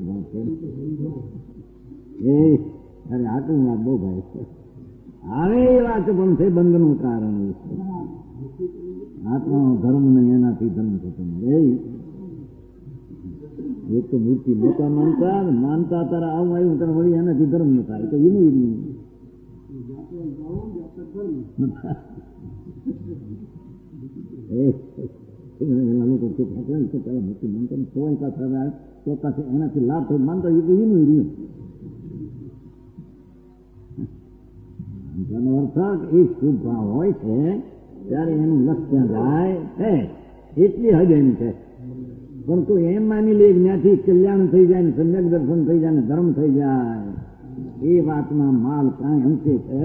એ અરે આટલું લાભ બહુ ભાઈ આવે એ વાત પણ છે બંધનું કારણ. આત્માનો ધર્મ નહીં, એનાથી ધર્મ થતો નહીં. એક તો મૂર્તિ મોટા માનતા માનતા તારા આવું આવ્યું તારા વળી એનાથી ધર્મ ન થાય, તો એનું એનું પેલા મૂર્તિ માનતા સોય પાછા ચોક્કસ એનાથી લાભ થાય માનતા એ તો એનું રહ્યું. એનો અર્થ એ શુભ ભાવ હોય છે ત્યારે એનું લક્ષ્ય જાય છે એટલી હદ એમ છે. પણ તો એમ માની લે ત્યાંથી કલ્યાણ થઈ જાય ને સમ્યક દર્શન થઈ જાય ને ધર્મ થઈ જાય, એ વાતમાં માલ કાંઈ અંશે છે.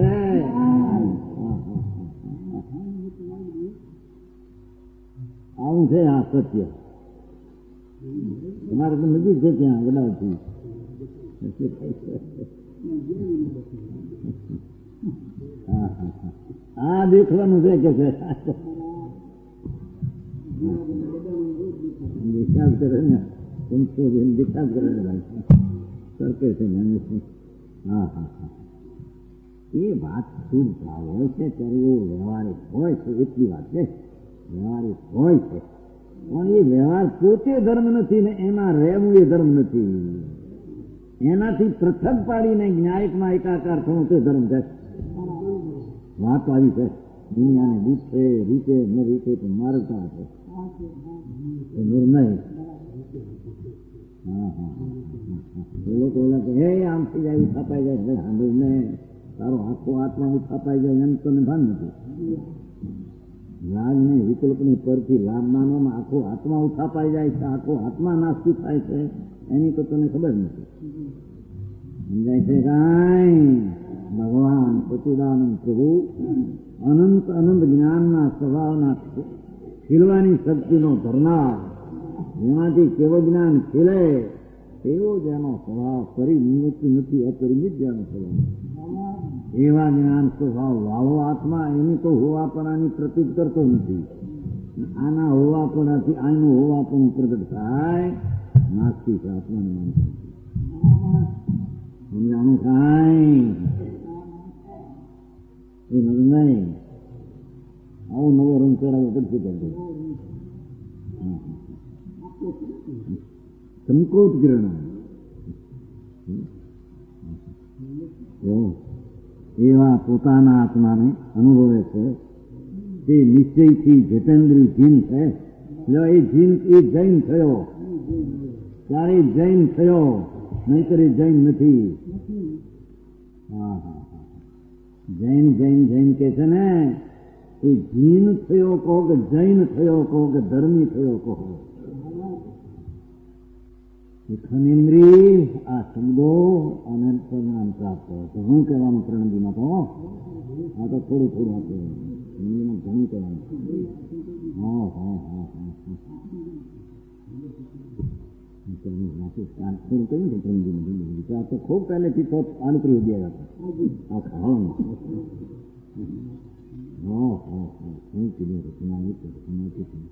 આવું છે આ સત્ય. તમારે તો નજીક છે ત્યાં વડાવથી. આ દેખવાનું છે કે છે વિચાર કરે ને સંશોધન વિચાર કરે ને ભાઈ સરકે છે મનુષ્ય. હા હા હા એ વાત શુભ ભાવ હોય છે ત્યારે એ વ્યવહારિક હોય છે, એટલી વાત છે. વ્યવહારિક હોય છે પણ એ વ્યવહાર પોતે ધર્મ નથી ને એમાં રહેવું એ ધર્મ નથી. એનાથી પૃથક પાડીને ન્યાયિકમાં એકાકાર થવું તે ધર્મ છે. વાત આવી છે દુનિયાને દૂધે રીતે ન રીતે તો મારતા છે નિર્ણય. હા હા એ લોકો ઓલા કે હે આમ થઈ જાય છાપાઈ જાય, હવે સાંભળીને તારો આખો આત્મા છાપાઈ જાય એમ તને ભાન નથી. રાગ ને વિકલ્પની પરથી લાભ માનવામાં આખો આત્મા ઉઠાપાઈ જાય છે, આખો આત્મા નાસ્તું થાય છે એની તો તને ખબર નથી. સમજાય છે કાંઈ? ભગવાન સચ્ચિદાનંદ પ્રભુ અનંત અનંત જ્ઞાનના સ્વભાવના ખીલવાની શક્તિનો ધરનાર, જેમાંથી કેવો જ્ઞાન ખીલે એવો જેનો સ્વભાવ પરિમિત નથી, અપરિમિત જેનો સ્વભાવ, એવા જ્ઞાન સ્વભાવ વાળો આત્મા એની તો હોવાપણાની પ્રતીત કરતો નથી. આના હોવાપણાથી આનું હોવાપણું પ્રગટ થાય, નાસ્તિક આત્માને માનતું સમજાણું કાંઈ એ નહીં. આવો નવો રંગ ચડાવો પડશે કરતો સંકોચ કિરણ એવા પોતાના આત્માને અનુભવે છે તે નિશ્ચયથી જતેન્દ્રી જીન છે. એ જીન એ જૈન થયો ત્યારે જૈન થયો, નહીતર એ જૈન નથી. હા હા જૈન જૈન જૈન કે છે ને એ જીન થયો કહો કે જૈન થયો કહો કે ધર્મી થયો કહો. ખનેન્દ્રી આ શબ્દો અને પરિણામ પ્રાપ્ત હોય તો હું કહેવાનું પ્રણદીમાં તો આ તો થોડું થોડું આપે હિન્દીમાં ઘણું કહેવાનું. હા હા હા હા થોડું કહ્યું છે પ્રણદીમાં. આ તો ખૂબ પહેલેથી તો આંતરી ઉદ્યા હતા આ ખાવાનું ઓહો શું કીધું રચના રચના કીધું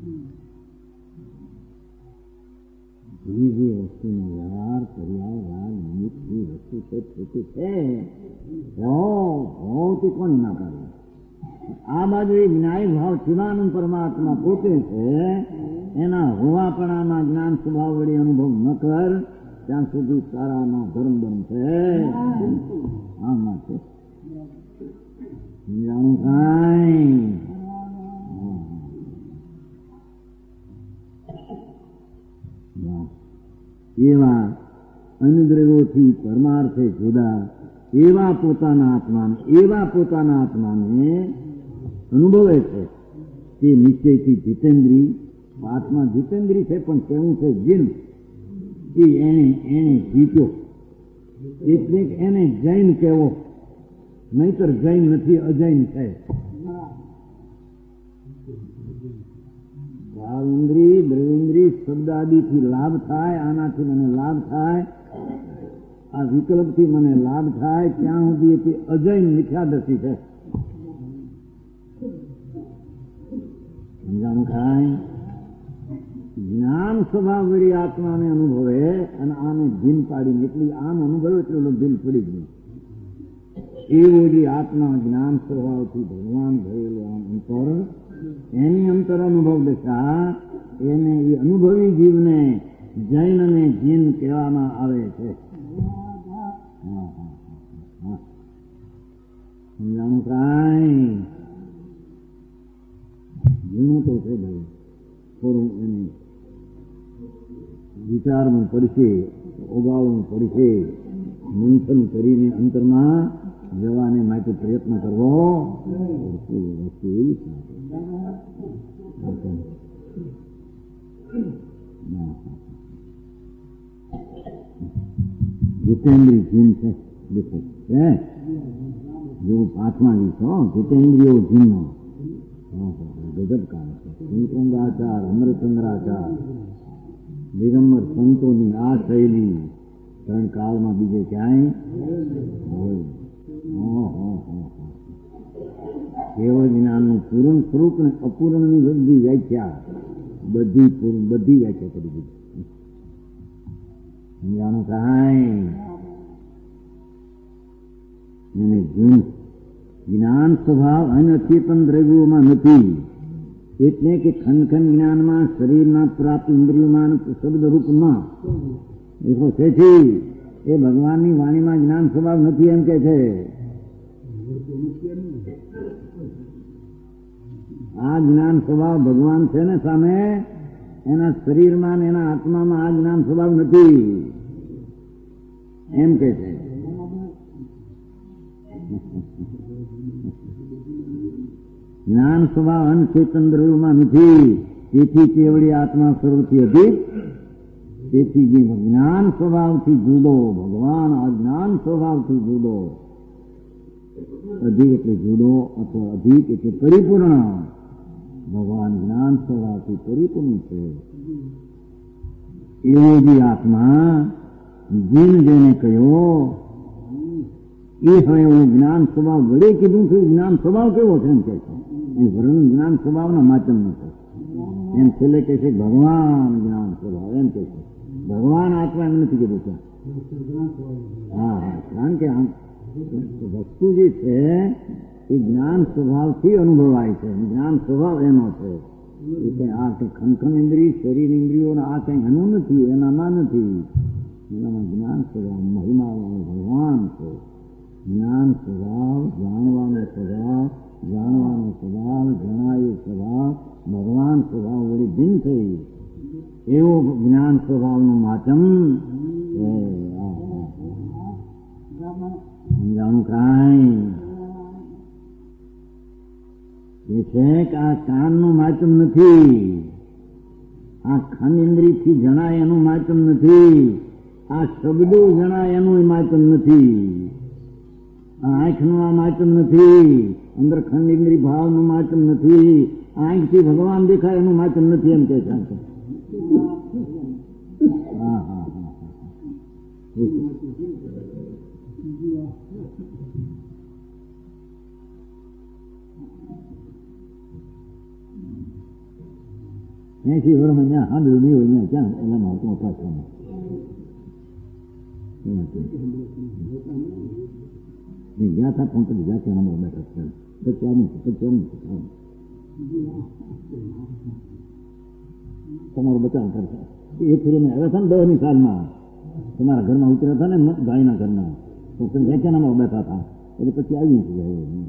જે જે વસ્તુનો વ્યવહાર પર્યાવરણ નિમિત્તની વસ્તુ છે થતું છે ભૌતિક કોની ના કરે. આ બાજુ એ જ્ઞાય ભાવ શિવાનંદ પરમાત્મા પોતે છે, એના હોવાપણામાં જ્ઞાન સ્વભાવ વળી અનુભવ ન કર ત્યાં સુધી તારામાં ધર્મ બનશે. આમાં છે જાણું કાંઈ એવા અનુદ્રવ્યોથી પરમાર્થે જુદા એવા પોતાના આત્માને એવા પોતાના આત્માને અનુભવે છે તે નિશ્ચયથી જીતેન્દ્રી. આત્મા જીતેન્દ્રી છે પણ કેવું છે જીન એ એને એને જીત્યો એટલે એને જૈન કહેવો, નહીતર જૈન નથી અજૈન છે. ભાવેન્દ્રી દ્રવેન્દ્રી શબ્દ આદિથી લાભ થાય, આનાથી મને લાભ થાય, આ વિકલ્પથી મને લાભ થાય ત્યાં સુધી તે અજૈન મિથ્યાદર્શી છે. સમજાણું થાય? જ્ઞાન સ્વભાવ વળી આત્માને અનુભવે અને આને ભીન પાડીને એટલી આમ અનુભવે એટલું ભીન પડી ગયું. એવો જે આત્મા જ્ઞાન સ્વભાવથી ભગવાન ભરેલો આમ અંતર, એની અંતર અનુભવ દશા, એને એ અનુભવી જીવને જૈન અને જીન કહેવામાં આવે છે. સમજાણું કાંઈ? જૂનું તો છે ભાઈ, થોડું એને વિચારવું પડશે, ઓગાળવું પડશે, મંથન કરીને અંતરમાં જવાને માટે પ્રયત્ન કરવો પડશે. વસ્તુ એવી છે. જીતેન્દ્રિય જીન છે દેખો છે જેવું પાંચમા દિવસો જીતેન્દ્રિયો જીનનો ગજબ કાળ છે. શ્રીચંદ્રાચાર, અમરચંદ્રાચાર, દિગંબર સંતોની આ શૈલી ત્રણ કાળમાં બીજે ક્યાંય હોય. કેવળ જ્ઞાનનું પૂર્ણ સ્વરૂપ ને અપૂર્ણની બધી વ્યાખ્યા બધી બધી વ્યાખ્યા કરી દીધી. સમજાણું કાંઈ? એને ગુણ જ્ઞાન સ્વભાવ અનચેતન દ્રવ્યોમાં નથી. એટલે કે ખનખન જ્ઞાનમાં શરીરના પ્રાપ્ત ઇન્દ્રિયોમાં શબ્દરૂપમાં દેખો છે એ ભગવાનની વાણીમાં જ્ઞાન સ્વભાવ નથી એમ કે છે. આ જ્ઞાન સ્વભાવ ભગવાન છે ને સામે, એના શરીરમાં એના આત્મામાં આ જ્ઞાન સ્વભાવ નથી એમ કે છે. જ્ઞાન સ્વભાવ અનચેતન દ્રવ્યમાં નથી. તેથી કેવળી આત્મા સ્વરૂપથી અધિક. તેથી જે જ્ઞાન સ્વભાવથી જુદો ભગવાન આ જ્ઞાન સ્વભાવથી જુદો, અધિક એટલે જુદો અથવા અધિક એટલે પરિપૂર્ણ. ભગવાન જ્ઞાન સ્વભાવથી પરિપૂર્ણ છે. એવો જે આત્મા જીન જેને કહ્યો એ હવે એવું જ્ઞાન સ્વભાવ વડે કીધું છે. જ્ઞાન સ્વભાવ કેવો છે એમ કે છે. એ વર્ણન જ્ઞાન સ્વભાવના માચમ નથી. એમ છેલ્લે કહે છે ભગવાન જ્ઞાન સ્વભાવ એમ કે છે. ભગવાન આત્મા એમ નથી કીધું ત્યાં. હા હા કારણ કે આમ વસ્તુ જે છે એ જ્ઞાન સ્વભાવથી અનુભવાય છે. જ્ઞાન સ્વભાવ એનો છે. એ કઈ આ ખનખન ઇન્દ્રિય શરીર ઇન્દ્રિયો આ કઈ એનું નથી, એનામાં નથી. એનામાં જ્ઞાન સ્વભાવ મહિમાવાળો ભગવાન છે. જ્ઞાન સ્વભાવ, જાણવાનો સ્વભાવ, જાણવાનો સ્વભાવ, જણાયો સ્વભાવ, ભગવાન સ્વભાવ વળી ભિન્ન થઈ એવો જ્ઞાન સ્વભાવનું માચમ છે. જાણું કાંઈ એ છે કે આ કાનનું માચમ નથી, આ ખંડ ઇન્દ્રિયથી જણાય એનું માચમ નથી, આ શબ્દો જણાય એનું માચમ નથી, આંખનું આ માચમ નથી, અંદર ખંડ ઇન્દ્રિય ભાવનું માચમ નથી, આંખથી ભગવાન દેખાય એનું માચમ નથી એમ કે છે. હા હા હા હા. આ એસી વર્ષમાં જ્યાં સાંભળ્યું નહીં હોય ત્યાં ક્યાં એનામાં આવતું અપાસવામાં જ્યાં ત્યાં પહોંચે જ્યાં ત્યાં અમારા બેઠા છે પછી આવું પછી આવું તમારો બચાવ કરશે એ ફિલ્મ આવ્યા હતા ને દસની સાલમાં તમારા ઘરમાં ઉતર્યા હતા ને ભાઈના ઘરના તો તમે વેચાનામાં બેઠા હતા એટલે પછી આવી નથી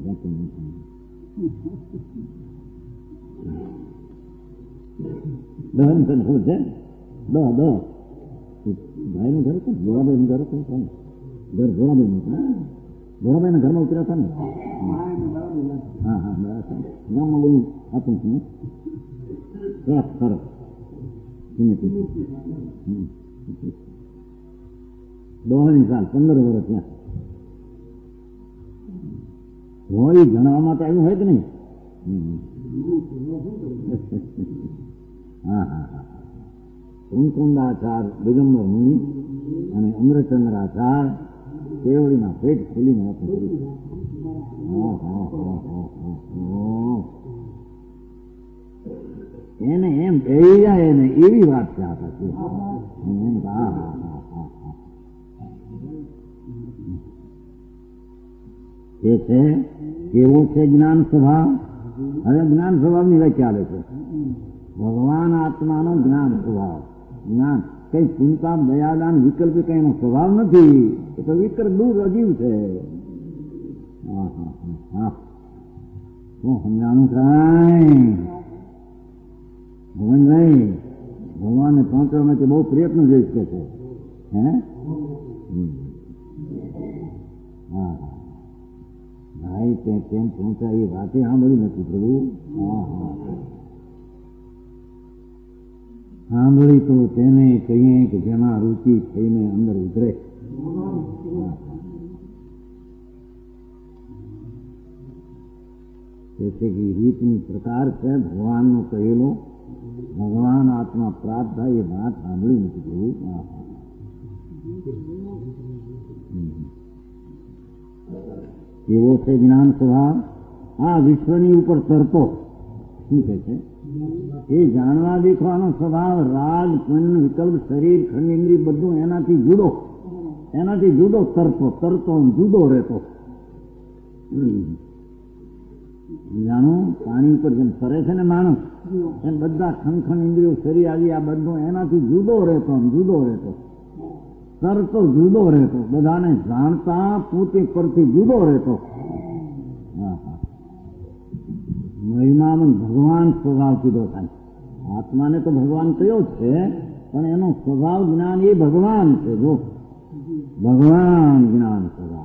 દહની તને ખબર છે દહ દહ ભાઈનું ઘર હતું ગોળાભાઈનું ઘર હતું ઘર ગોળાભાઈનું હતું ગોળાભાઈના ઘરમાં ઉતર્યા હતા ને હા હા બરાબર ગામમાં બધું આપું છું સરસ સરસ દોહની સાલ પંદર વર્ષ ત્યાં હોય જણાવવામાં તો આવ્યું હોય કે નહીં હા હા હા કુંકુંદાચાર દિગંબર મુનિ અને અમૃતચંદ્રાચાર કેવડીના પેટ ખોલીને આપું હા હા હા હા એને એમ બેહી જાય એને એવી વાત છે આ પછી એમ હા હા હા હા હા એ છે કેવો છે જ્ઞાન સ્વભાવ હવે જ્ઞાન સ્વભાવની વ્યાખ્યા આવે છે ભગવાન આત્માનો જ્ઞાન સ્વભાવ જ્ઞાન કઈ ચિંતા દયાદાન વિકલ્પ કઈ એનો સ્વભાવ નથી એ તો વિકલ્પ દૂર અજીવ છે હા હા હા શું સમજાણું કાંઈ ભગવાનભાઈ ભગવાનને પહોંચવા માટે બહુ પ્રયત્ન જોઈશ કે છે હે હા ભાઈ તે કેમ પહોંચાય એ વાતે સાંભળી નથી પ્રભુ હા હા સાંભળી તો તેને કહીએ કે જેમાં રુચિ થઈને અંદર ઉતરે जैसे कि રીતની પ્રકાર છે ભગવાનનો કહેલો ભગવાન આત્મા પ્રાપ્ત થાય એ વાત સાંભળી નથી પ્રભુ એવો છે જ્ઞાન સ્વભાવ આ વિશ્વની ઉપર તરતો શું કહે છે એ જાણવા દેખવાનો સ્વભાવ રાગ મન વિકલ્પ શરીર ખંડ ઇન્દ્રિય બધું એનાથી જુદો એનાથી જુદો તરતો તરતો જુદો રહેતો જાણું પાણી ઉપર જેમ ફરે છે ને માણસ એમ બધા ખંખણ ઇન્દ્રિયો શરીર આવી આ બધું એનાથી જુદો રહેતો જુદો રહેતો તરતો જુદો રહેતો બધાને જાણતા પોતે પરથી જુદો રહેતો મહિમામાં ભગવાન સ્વભાવ કીધો થાય આત્માને તો ભગવાન કયો છે પણ એનો સ્વભાવ જ્ઞાન એ ભગવાન છે જો ભગવાન જ્ઞાન સ્વભાવ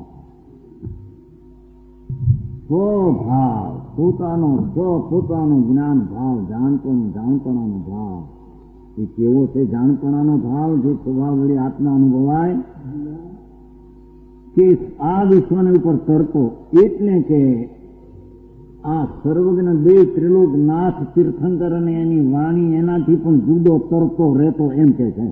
સ્વભાવ પોતાનો સ્વ પોતાનો જ્ઞાન ભાવ જાણતો જાણપણાનો ભાવ એ કેવો છે જાણપણાનો ભાવ જે સ્વભાવ વળી આત્મા અનુભવાય કે આ વિશ્વને ઉપર તરતો એટલે કે આ સર્વજ્ઞ દેવ ત્રિલોક નાથ તીર્થંકર અને એની વાણી એનાથી પણ જુદો તરતો રહેતો એમ કે છે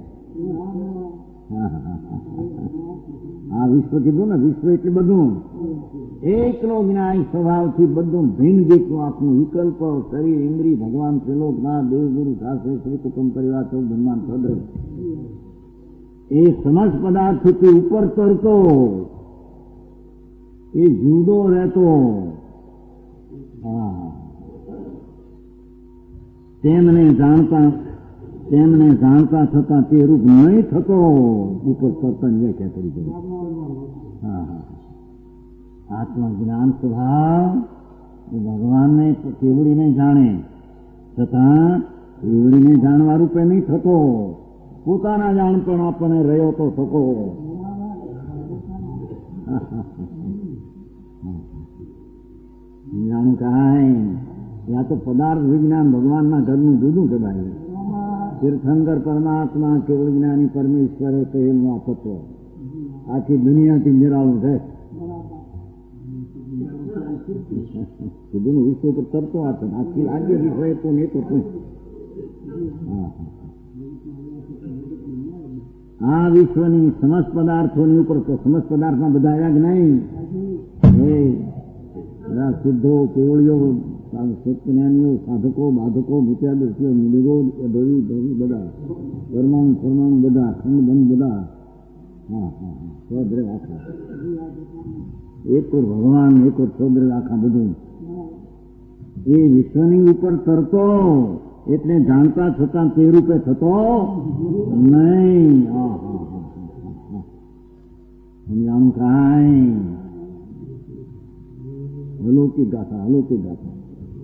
આ વિશ્વ કીધું ને વિશ્વ એટલે બધું એકલો જ્ઞાન સ્વભાવથી બધું ભિન્ન જેટલું આપણું વિકલ્પ શરીર ઇન્દ્રિય ભગવાન ત્રિલોકનાથ દેવગુરુ શાસ્ત્રી શ્રી કુટુંબ પરિવાર સૌ બ્રહ્માંડ સદૃશ એ સમસ્ત પદાર્થથી ઉપર તરતો એ જુદો રહેતો તેમને જાણતા તેમને જાણતા થતા તે રૂપ નહીં થતો ઉપર તરતાની વ્યાખ્યા કરી દે હા હા આત્મજ્ઞાન સ્વભાવ એ ભગવાનને કેવડીને જાણે છતાં કેવડીને જાણવા રૂપે નહીં થતો પોતાના જાણપણ આપણને રહ્યો તો થતો જાણું કાંઈ યા તો પદાર્થ વિજ્ઞાન ભગવાનના ઘરનું જુદું કહેવાય તીર્થંકર પરમાત્મા કેવળ જ્ઞાની પરમેશ્વરે કહેલું આ તત્વ આખી દુનિયાથી નિરાળું છે કીધું વિશ્વ ઉપર તરતો હતો આખી લાગે વિષય તો ને તો તું આ વિશ્વની સમસ્ત પદાર્થોની ઉપર તો સમસ્ત પદાર્થમાં બધા આવ્યા જ નહીં બધા સિદ્ધો કેવળીઓ સત્યજ્ઞાનીઓ, સાધકો, બાધકો, મિત્યાદર્શીઓ, નિગો, અધરી, ધરી બધા, પરમાણુ પરમાણુ બધા, ખંડ બંધ બધા, હા હા હા સ્વદ્રેવ આખા, એક ઓર ભગવાન, એક ઓર સ્વદ્રેવ આખા બધું. એ વિશ્વની ઉપર તરતો એટલે જાણતા છતાં તે રૂપે થતો નહીં. હા હા હા સમજાણું કાંઈ અલૌકિક ગાથા, અલૌકિક ગાથા.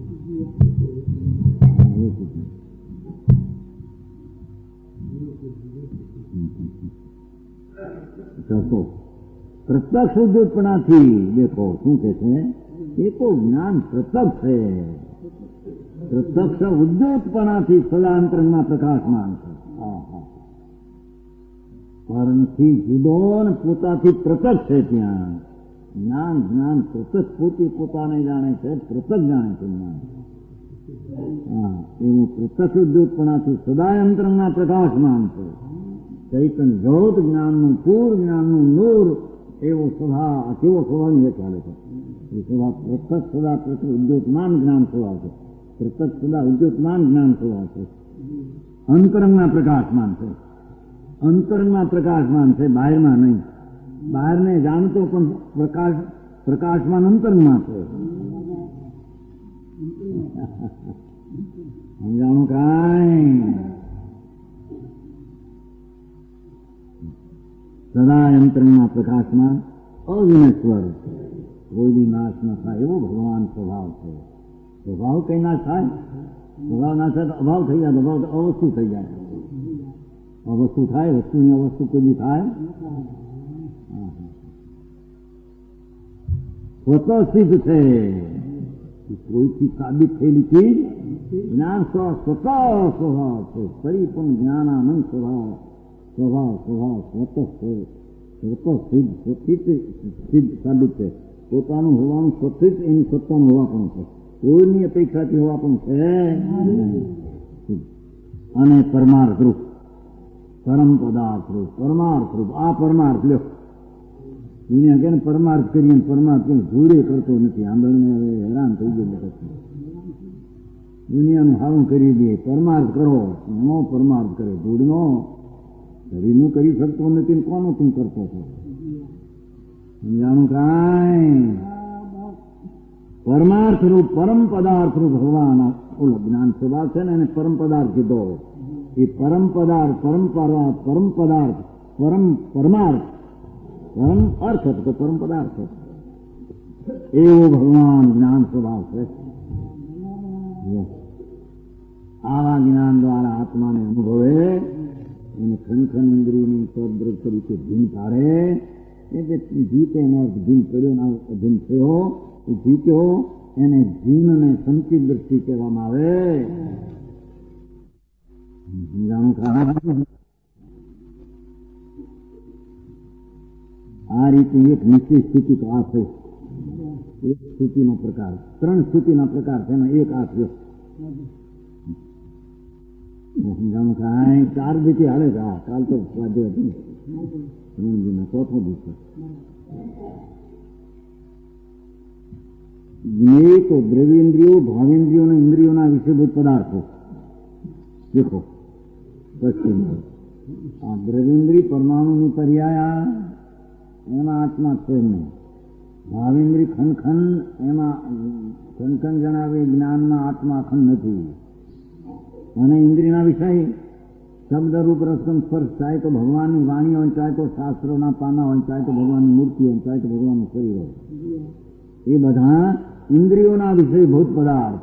કરતો પ્રત્યક્ષ ઉદ્યોગપણાથી દેખો શું કે છે, એ તો જ્ઞાન પ્રત્યક્ષ છે. પ્રત્યક્ષ ઉદ્યોગપણાથી સદાંતરમાં પ્રકાશમાન છે. પરણથી જુદો ને પોતાથી પ્રત્યક્ષ છે. ત્યાં જ્ઞાન જ્ઞાન પ્રત્યક્ષ પોતે પોતાને જાણે છે, પ્રત્યક્ષ જાણે છે જ્ઞાન. હા એવું પ્રત્યક્ષ ઉદ્યોગપણાથી સદાય અંતરંગના પ્રકાશમાન છે. ચૈતન્ય જ્યોત જ્ઞાનનું પૂર, જ્ઞાનનું નૂર એવો સ્વભાવ, કેવો સ્વભાવ એ ચાલે છે. એ સ્વભાવ પ્રત્યક્ષ સદા પ્રત્યક્ષ ઉદ્યોગમાન જ્ઞાન સ્વભાવ છે. પ્રત્યક્ષ સદા ઉદ્યોગમાન જ્ઞાન સ્વભાવ છે. અંતરંગના પ્રકાશમાન છે. અંતરંગમાં પ્રકાશમાન છે, બહારમાં નહીં. બહારને જાણતો પણ પ્રકાશ પ્રકાશમાન અંતરંગમાં છે. સમજાણું કાંઈ સદા અંતરંગમાં પ્રકાશમાં અવિનશ્વર, કોઈ બી નાશ ન થાય એવો ભગવાન સ્વભાવ છે. સ્વભાવ કઈ નાશ થાય? સ્વભાવ નાશ થાય તો અભાવ થઈ જાય, અભાવ તો અવસ્તુ થઈ જાય. અવસ્તુ થાય, વસ્તુની અવસ્તુ કોઈ બી થાય. સ્વતઃ સિદ્ધ છે, કોઈથી સાબિત થયેલી ચીજ જ્ઞાન સ્વતઃ સ્વભાવ છે. પરિપૂર્ણ જ્ઞાનાનંદ સ્વભાવ, સ્વભાવ સ્વભાવ સ્વતઃ સ્વતઃ સિદ્ધ, સ્વસ્થિત સિદ્ધ સાબિત છે. પોતાનું હોવાનું સ્વસ્થિત એની સત્તાનું હોવા પણ છે. કોઈની અપેક્ષાથી હોવા પણ છે. અને પરમાર્થ રૂપ, પરમ પદાર્થ રૂપ, પરમાર્થ રૂપ. આ પરમાર્થ લ્યો. દુનિયા કે પરમાર્થ કરીએ, પરમાર્થ કઈ જોડે કરતો નથી. આંદોલને હવે હેરાન થઈ ગયેલું. દુનિયાનું હારું કરી દે, પરમાર્થ કરો, એનો પરમાર્થ કરે. જોડનો શરીરનું કરી શકતો નથી, કોનું તું કરતો છો? સમજાણું કાંઈ? પરમાર્થ રૂપ, પરમ પદાર્થ રૂપ ભગવાન ઓલો જ્ઞાન સ્વભાવ છે ને એને પરમ પદાર્થ કીધો. એ પરમ પદાર્થ, પરમ પદાર્થ, પરમ પદાર્થ, પરમ પરમાર્થ, પરમ અર્થ તો પરમ પદાર્થ એવો ભગવાન જ્ઞાન સ્વભાવ છે. આવા જ્ઞાન દ્વારા આત્માને અનુભવે એને ખનખન ઇન્દ્રિયની સદ્રગ તરીકે ભીન પાડે. એટલે જીતે એનો અર્થ ભીન કર્યો ને અભિન થયો, જીત્યો એને જીનને સંચિત દ્રષ્ટિ કહેવામાં આવે. સમજાણું કારણ આ રીતે એક નિશ્ચિત સ્થિતિ તો આ થઈ. એક સ્થિતિનો પ્રકાર, ત્રણ સ્થિતિના પ્રકાર છે એમાં એક આ થયો. સમજાણું કાંઈ? ચાર દીથી હાલે છે. હા કાલ તો સ્વાધ્યાય હતું ત્રણ ચોથો દિવસ. જ્ઞેય તો દ્રવ્યેન્દ્રિયો, ભાવેન્દ્રિયો અને ઇન્દ્રિયોના વિષયભૂત પદાર્થો. દેખો પશ્ચિમ આ દ્રવ્યેન્દ્રિય પરમાણુની પર્યાયા એમાં આત્મા છે નહીં. ભાવેન્દ્રિય ખનખન એમાં ખનખન જણાવે જ્ઞાનમાં આત્મા અખંડ નથી. અને ઇન્દ્રિયના વિષય શબ્દ રૂપ રસમ સ્પર્શ, ચાહે તો ભગવાનની વાણી હોય, ચાહે તો શાસ્ત્રોના પાના હોય, ચાહે તો ભગવાનની મૂર્તિ હોય, ચાહે તો ભગવાનનું શરીર હોય, એ બધા ઇન્દ્રિયોના વિષયભૂત પદાર્થ.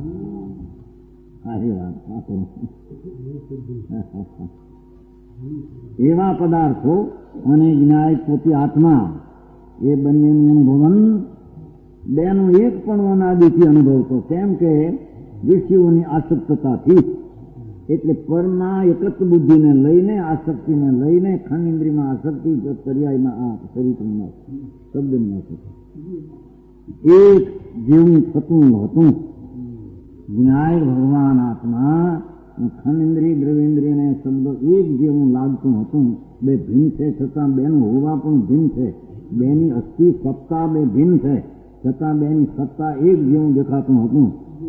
એવા પદાર્થો અને જ્ઞાય પોતે આત્મા એ બંનેનું અનુભવન બેનું એક પણ અનાદિથી અનુભવતો. કેમ કે વિષયોની આસક્તતાથી. એટલે પરના એકત્વ બુદ્ધિને લઈને, આસક્તિને લઈને, ખંડ ઇન્દ્રિયમાં આસક્તિ, પર્યાયમાં આ શરીરમાં શબ્દની આસક્તિ, એક જેવું થતું હતું. જ્ઞાય ભગવાન આત્મા ખંડ ઇન્દ્રિય, દ્રવ્યેન્દ્રિયને શબ્દ એક જેવું લાગતું હતું. બે ભિન્ન છે છતાં બેનું હોવા પણ ભિન્ન છે. બેની અસ્થિ સત્તા બે ભિન્ન છે છતાં બેની સત્તા એક જેવું દેખાતું હતું.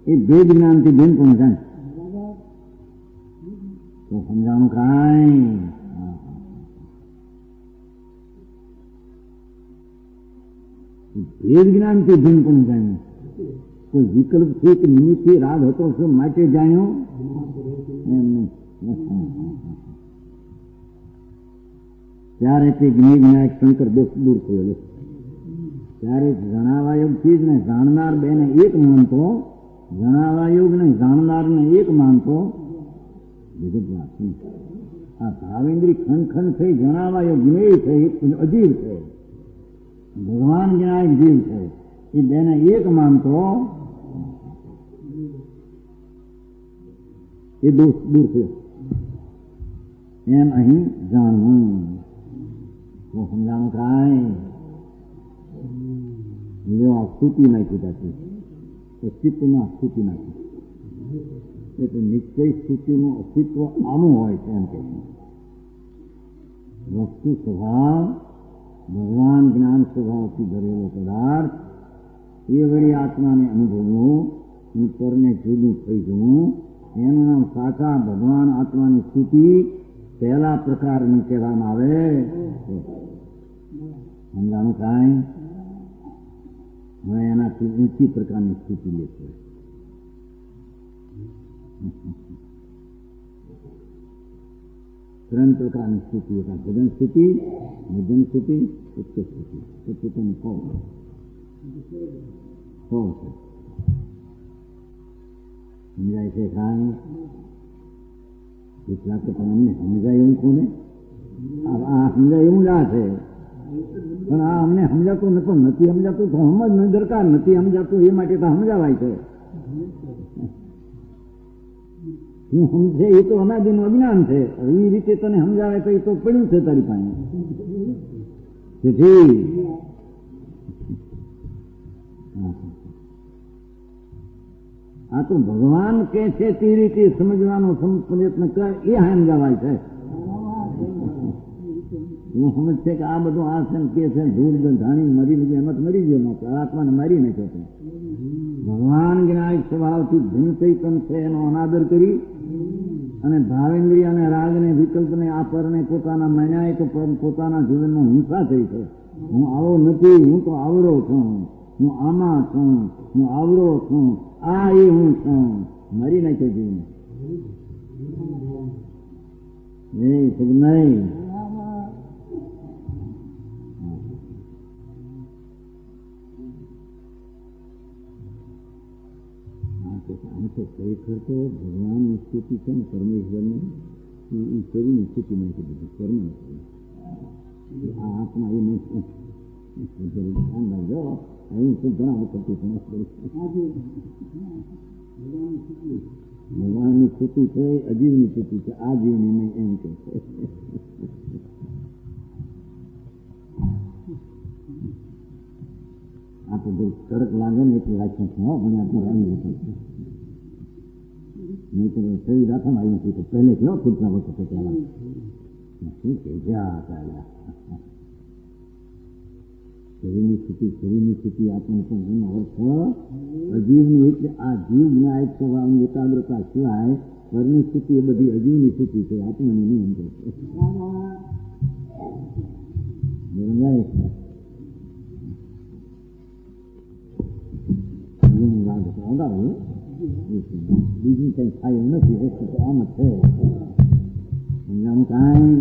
એ ભેદ જ્ઞાનથી ભીન કોણ જાય તો સમજાણું કાંઈ ભેદ જ્ઞાનથી ભીન કોણ જાણ્યું કોઈ વિકલ્પથી કે નિમિત્તથી રાગ હતો શું માટે જાણ્યો એમ નહીં ત્યારે તે જ્ઞેય જ્ઞાયક શંકર દોષ દૂર થયેલો ત્યારે જણાવા યોગથી જ ને જાણનાર બેને એક માનતો જણાવા યોગ ને જાણનારને એક માનતો વિગત વાત આ ભાવેન્દ્રી ખંડ ખંડ થઈ જણાવા યોગ જ્ઞેય છે અજીવ છે ભગવાન જ્ઞાયક જીવ છે એ બેને એક માનતો એ દોષ દૂર થયો એમ અહીં જાણવું તો સમજાણું કાંઈ લેવા સ્થિતિ નાખી પાછી અસ્તિત્વમાં સ્થિતિ નાખી એટલે નિશ્ચય સ્થિતિનું અસ્તિત્વ આનું હોય છે એમ કે વસ્તુ સ્વભાવ ભગવાન જ્ઞાન સ્વભાવથી ભરેલો પદાર્થ એ વળી આત્માને અનુભવવું અને પરને જુદું થઈ જવું એનું નામ સાચા ભગવાન આત્માની સ્થિતિ પહેલા પ્રકારની કહેવામાં આવે સમજાણું કાંઈ હવે એનાથી ઊંચી પ્રકારની સ્થિતિ લે છે ત્રણ પ્રકારની સ્થિતિ હતા ભજન સ્થિતિ મધ્યમ સ્થિતિ ઉચ્ચ સ્થિતિ પછી તમે કહો કહો છે સમજાય છે કાંઈ કેટલાક તો પણ અમને સમજાય એવું કોને આ સમજાય એવું જ આ છે પણ આ અમને સમજાતું ન પણ નથી સમજાતું તો સમજ દરકાર નથી સમજાતું એ માટે તો સમજાવાય છે હું સમજે એ તો અનાદિનું અજ્ઞાન છે એ રીતે તને સમજાવે તો એ તો પડ્યું છે તારી પાસે આ તો ભગવાન કે છે તે રીતે સમજવાનો પ્રયત્ન કર એ સમજાવાય છે હું સમજ છે કે આ બધું આ છે કે છે ધૂળ ધાણી મરી લીધી એમાં મરી ગયો માત્ર આત્માને મારી નાખ્યો છે ભગવાન જ્ઞાયક સ્વભાવથી ભિન્ન ચૈતન છે એનો અનાદર કરી અને ભાવેન્દ્રિય અને રાગને વિકલ્પને આ પરને પોતાના મનાય તો પોતાના જીવનમાં હિંસા થઈ છે હું આવો નથી હું તો આવડો છું હું આમાં છું હું આવડો છું આ એ હું છું મરી નાખ્યો જીવને નહીં નહીં આમ તો ખરેખર તો ભગવાનની સ્થિતિ છે ને પરમેશ્વરની એ શરીરની સ્થિતિ નાખી દીધી કર્મ આ આત્મા એ નહીં ધ્યાન રાખજો અહીં તો ઘણા વખત ભગવાનની સ્થિતિ છે અજીવની સ્થિતિ છે આ જીવની નહીં એમ કે છે આ તો બહુ કડક લાગે ને એટલે રાખ્યા છે હો પણ આપણે આવી જતો નહીં તો શરીર રાખવામાં આવી નથી તો પહેલે કેવો કેટલા વખત પેલા શું કે જ્યાં ચાલ્યા શરીરની સ્થિતિ શરીરની સ્થિતિ આપણે પણ એનો અર્થ અજીવની એટલે આ જીવ જ્ઞાયક સ્વભાવની એકાગ્રતા સિવાય ઘરની સ્થિતિ એ બધી અજીવની સ્થિતિ છે આત્માની નહીં સમજે બીજું કઈ થાય એવું નથી વસ્તુ તો આમ જ છે સમજાણું કાંઈ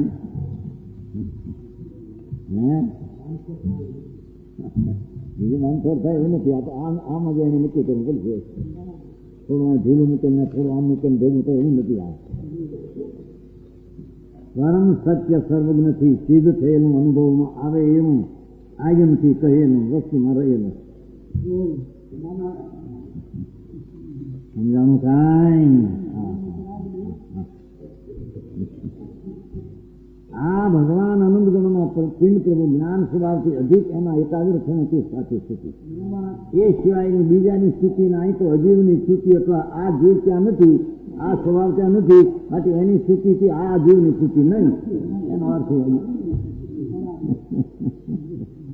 હે બીજું માનસોર થાય એવું નથી આ તો આમ આમ જ એને નક્કી કરવું પડશે થોડું આ ઢીલું મૂકીને થોડું આમ મૂકીને ભેગું થાય એવું નથી આ પરમ સત્ય સર્વજ્ઞથી સિદ્ધ થયેલું અનુભવમાં આવે એવું આજમથી કહેલું વસ્તુમાં રહેલું સમજાણું કાંઈ આ ભગવાન અનંત ગણમાં પિંડ પ્રભુ જ્ઞાન સ્વભાવથી અધિક એમાં એકાગ્ર થઈને તે સાચી સ્થિતિ એ સિવાયની બીજાની સ્થિતિ ના તો અજીવની સ્થિતિ અથવા આ જીવ ત્યાં નથી આ સ્વભાવ ત્યાં નથી માટે એની સ્થિતિથી આ જીવની સ્થિતિ નહીં એનો અર્થ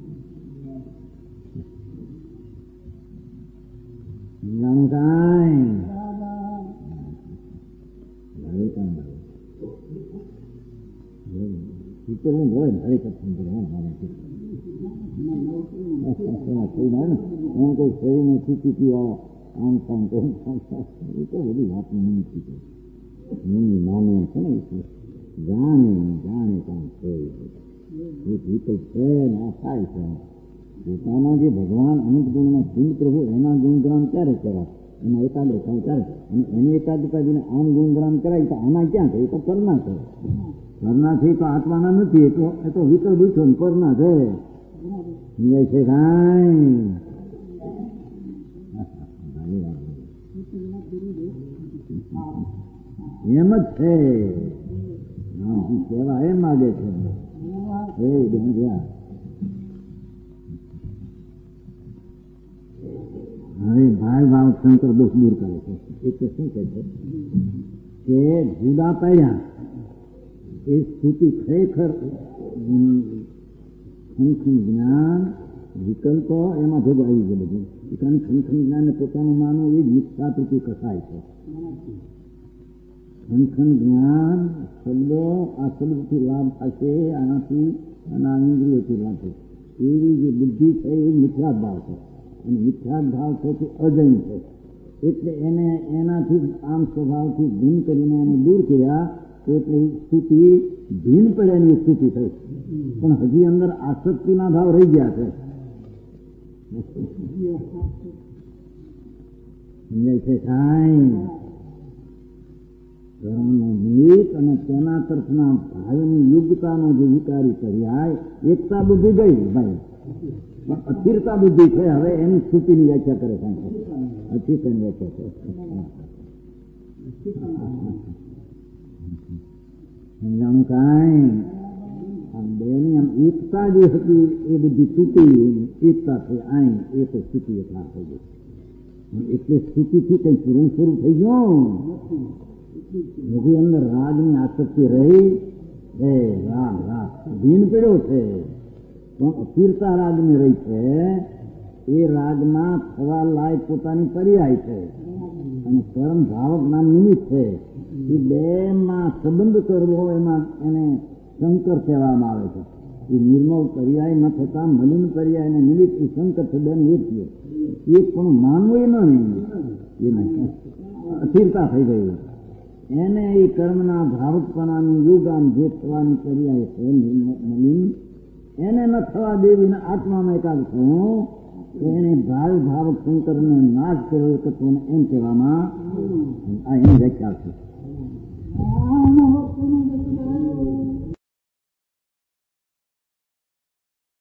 જાણું કાંઈ કરવું હોય હરે કથન કરવાનું મારે એમ કોઈ શરીરને ચૂકી પીવા આમ કામ કહું એ તો બધી વાત નથી છે એમની માને છે ને જાણે જાણે કામ છે એક વિકલ્પ છે ને આ થાય છે પોતાના જે ભગવાન અનંત ગુણના સિંહ પ્રભુ એના ગુણગ્રામ ક્યારે કરાય એમાં એકાગ્રતા ક્યારે અને એની એકાગ્રતાજીને આમ ગુણગ્રામ કરાય તો આના ક્યાં છે એ તો કરના છે કરના છે તો આત્માના નથી એ તો એ તો વિકલ્પ ઉઠો ને કરના છે સમજાય છે કાંઈ એમ જ છે સેવા એમ માગે છે હવે ભાઈ ભાવ શંકર દોષ દૂર કરે છે એટલે શું કહે છે કે જુદા પાડ્યા એ સ્થિતિ ખરેખર ખનખન જ્ઞાન વિકલ્પ એમાં ભેગું આવી ગયું બધું કારણ ખનખન જ્ઞાનને પોતાનું માનવું એ જ વિકસાતુથી કસાય છે ખનખન જ્ઞાન શબ્દો આ શબ્દથી લાભ થશે આનાથી અને આ ઇન્દ્રિયોથી લાભ થશે એવી જે બુદ્ધિ છે એ મિથ્યા ભાવ છે અને મિથ્યા ભાવ છે તે અજય છે એટલે એને એનાથી આમ સ્વભાવથી ભીન કરીને એને દૂર કર્યા એટલે સ્થિતિ ભીન પડ્યાની સ્થિતિ થઈ પણ હજી અંદર આસક્તિના ભાવ રહી ગયા છે સમજાય છે કાંઈ કર્મનો નિમિત્ત અને તેના તરફના ભાવની યુગતાનો જે વિકારી પર્યાય એકતા બુદ્ધિ ગઈ ભાઈ પણ અસ્થિરતા બુદ્ધિ છે હવે એની સ્થિતિની વ્યાખ્યા કરે છે અસ્થિરતાની વ્યાખ્યા છે સમજાણું કાંઈ આમ બેની આમ એકતા જે હતી એ બધી તૂટી એકતા થઈ આઈ એ તો સ્થિતિ એકલા થઈ ગઈ એટલે સ્થિતિથી કઈ પૂરણ સ્વરૂપ થઈ ગયો હજી અંદર રાગની આસક્તિ રહી છે રાગ રાગ ભીન પડ્યો છે પણ અસ્થિરતા રાગની રહી છે એ રાગમાં થવા લાયક પોતાની પર્યાય છે અને કર્મ ભાવક નામ નિમિત્ત છે એ બે માં સંબંધ કરવો એમાં એને શંકર કહેવામાં આવે છે એ નિર્મળ પર્યાય ન થતા મલિન પર્યાય અને નિમિત્ત એ શંકર છે બેન એ છે એક પણ માનવું એ નહીં એ નહીં અસ્થિરતા થઈ ગઈ એને એ કર્મના ભાવકપણાની યુગાન જે થવાની પર્યાય છે મલિન એને ન થવા દેવીને આત્મામાં એકાદ થવું એને ભાવ ભાવક શંકરને નાશ કર્યો તત્વને એમ કહેવામાં આ એની વ્યાખ્યા છે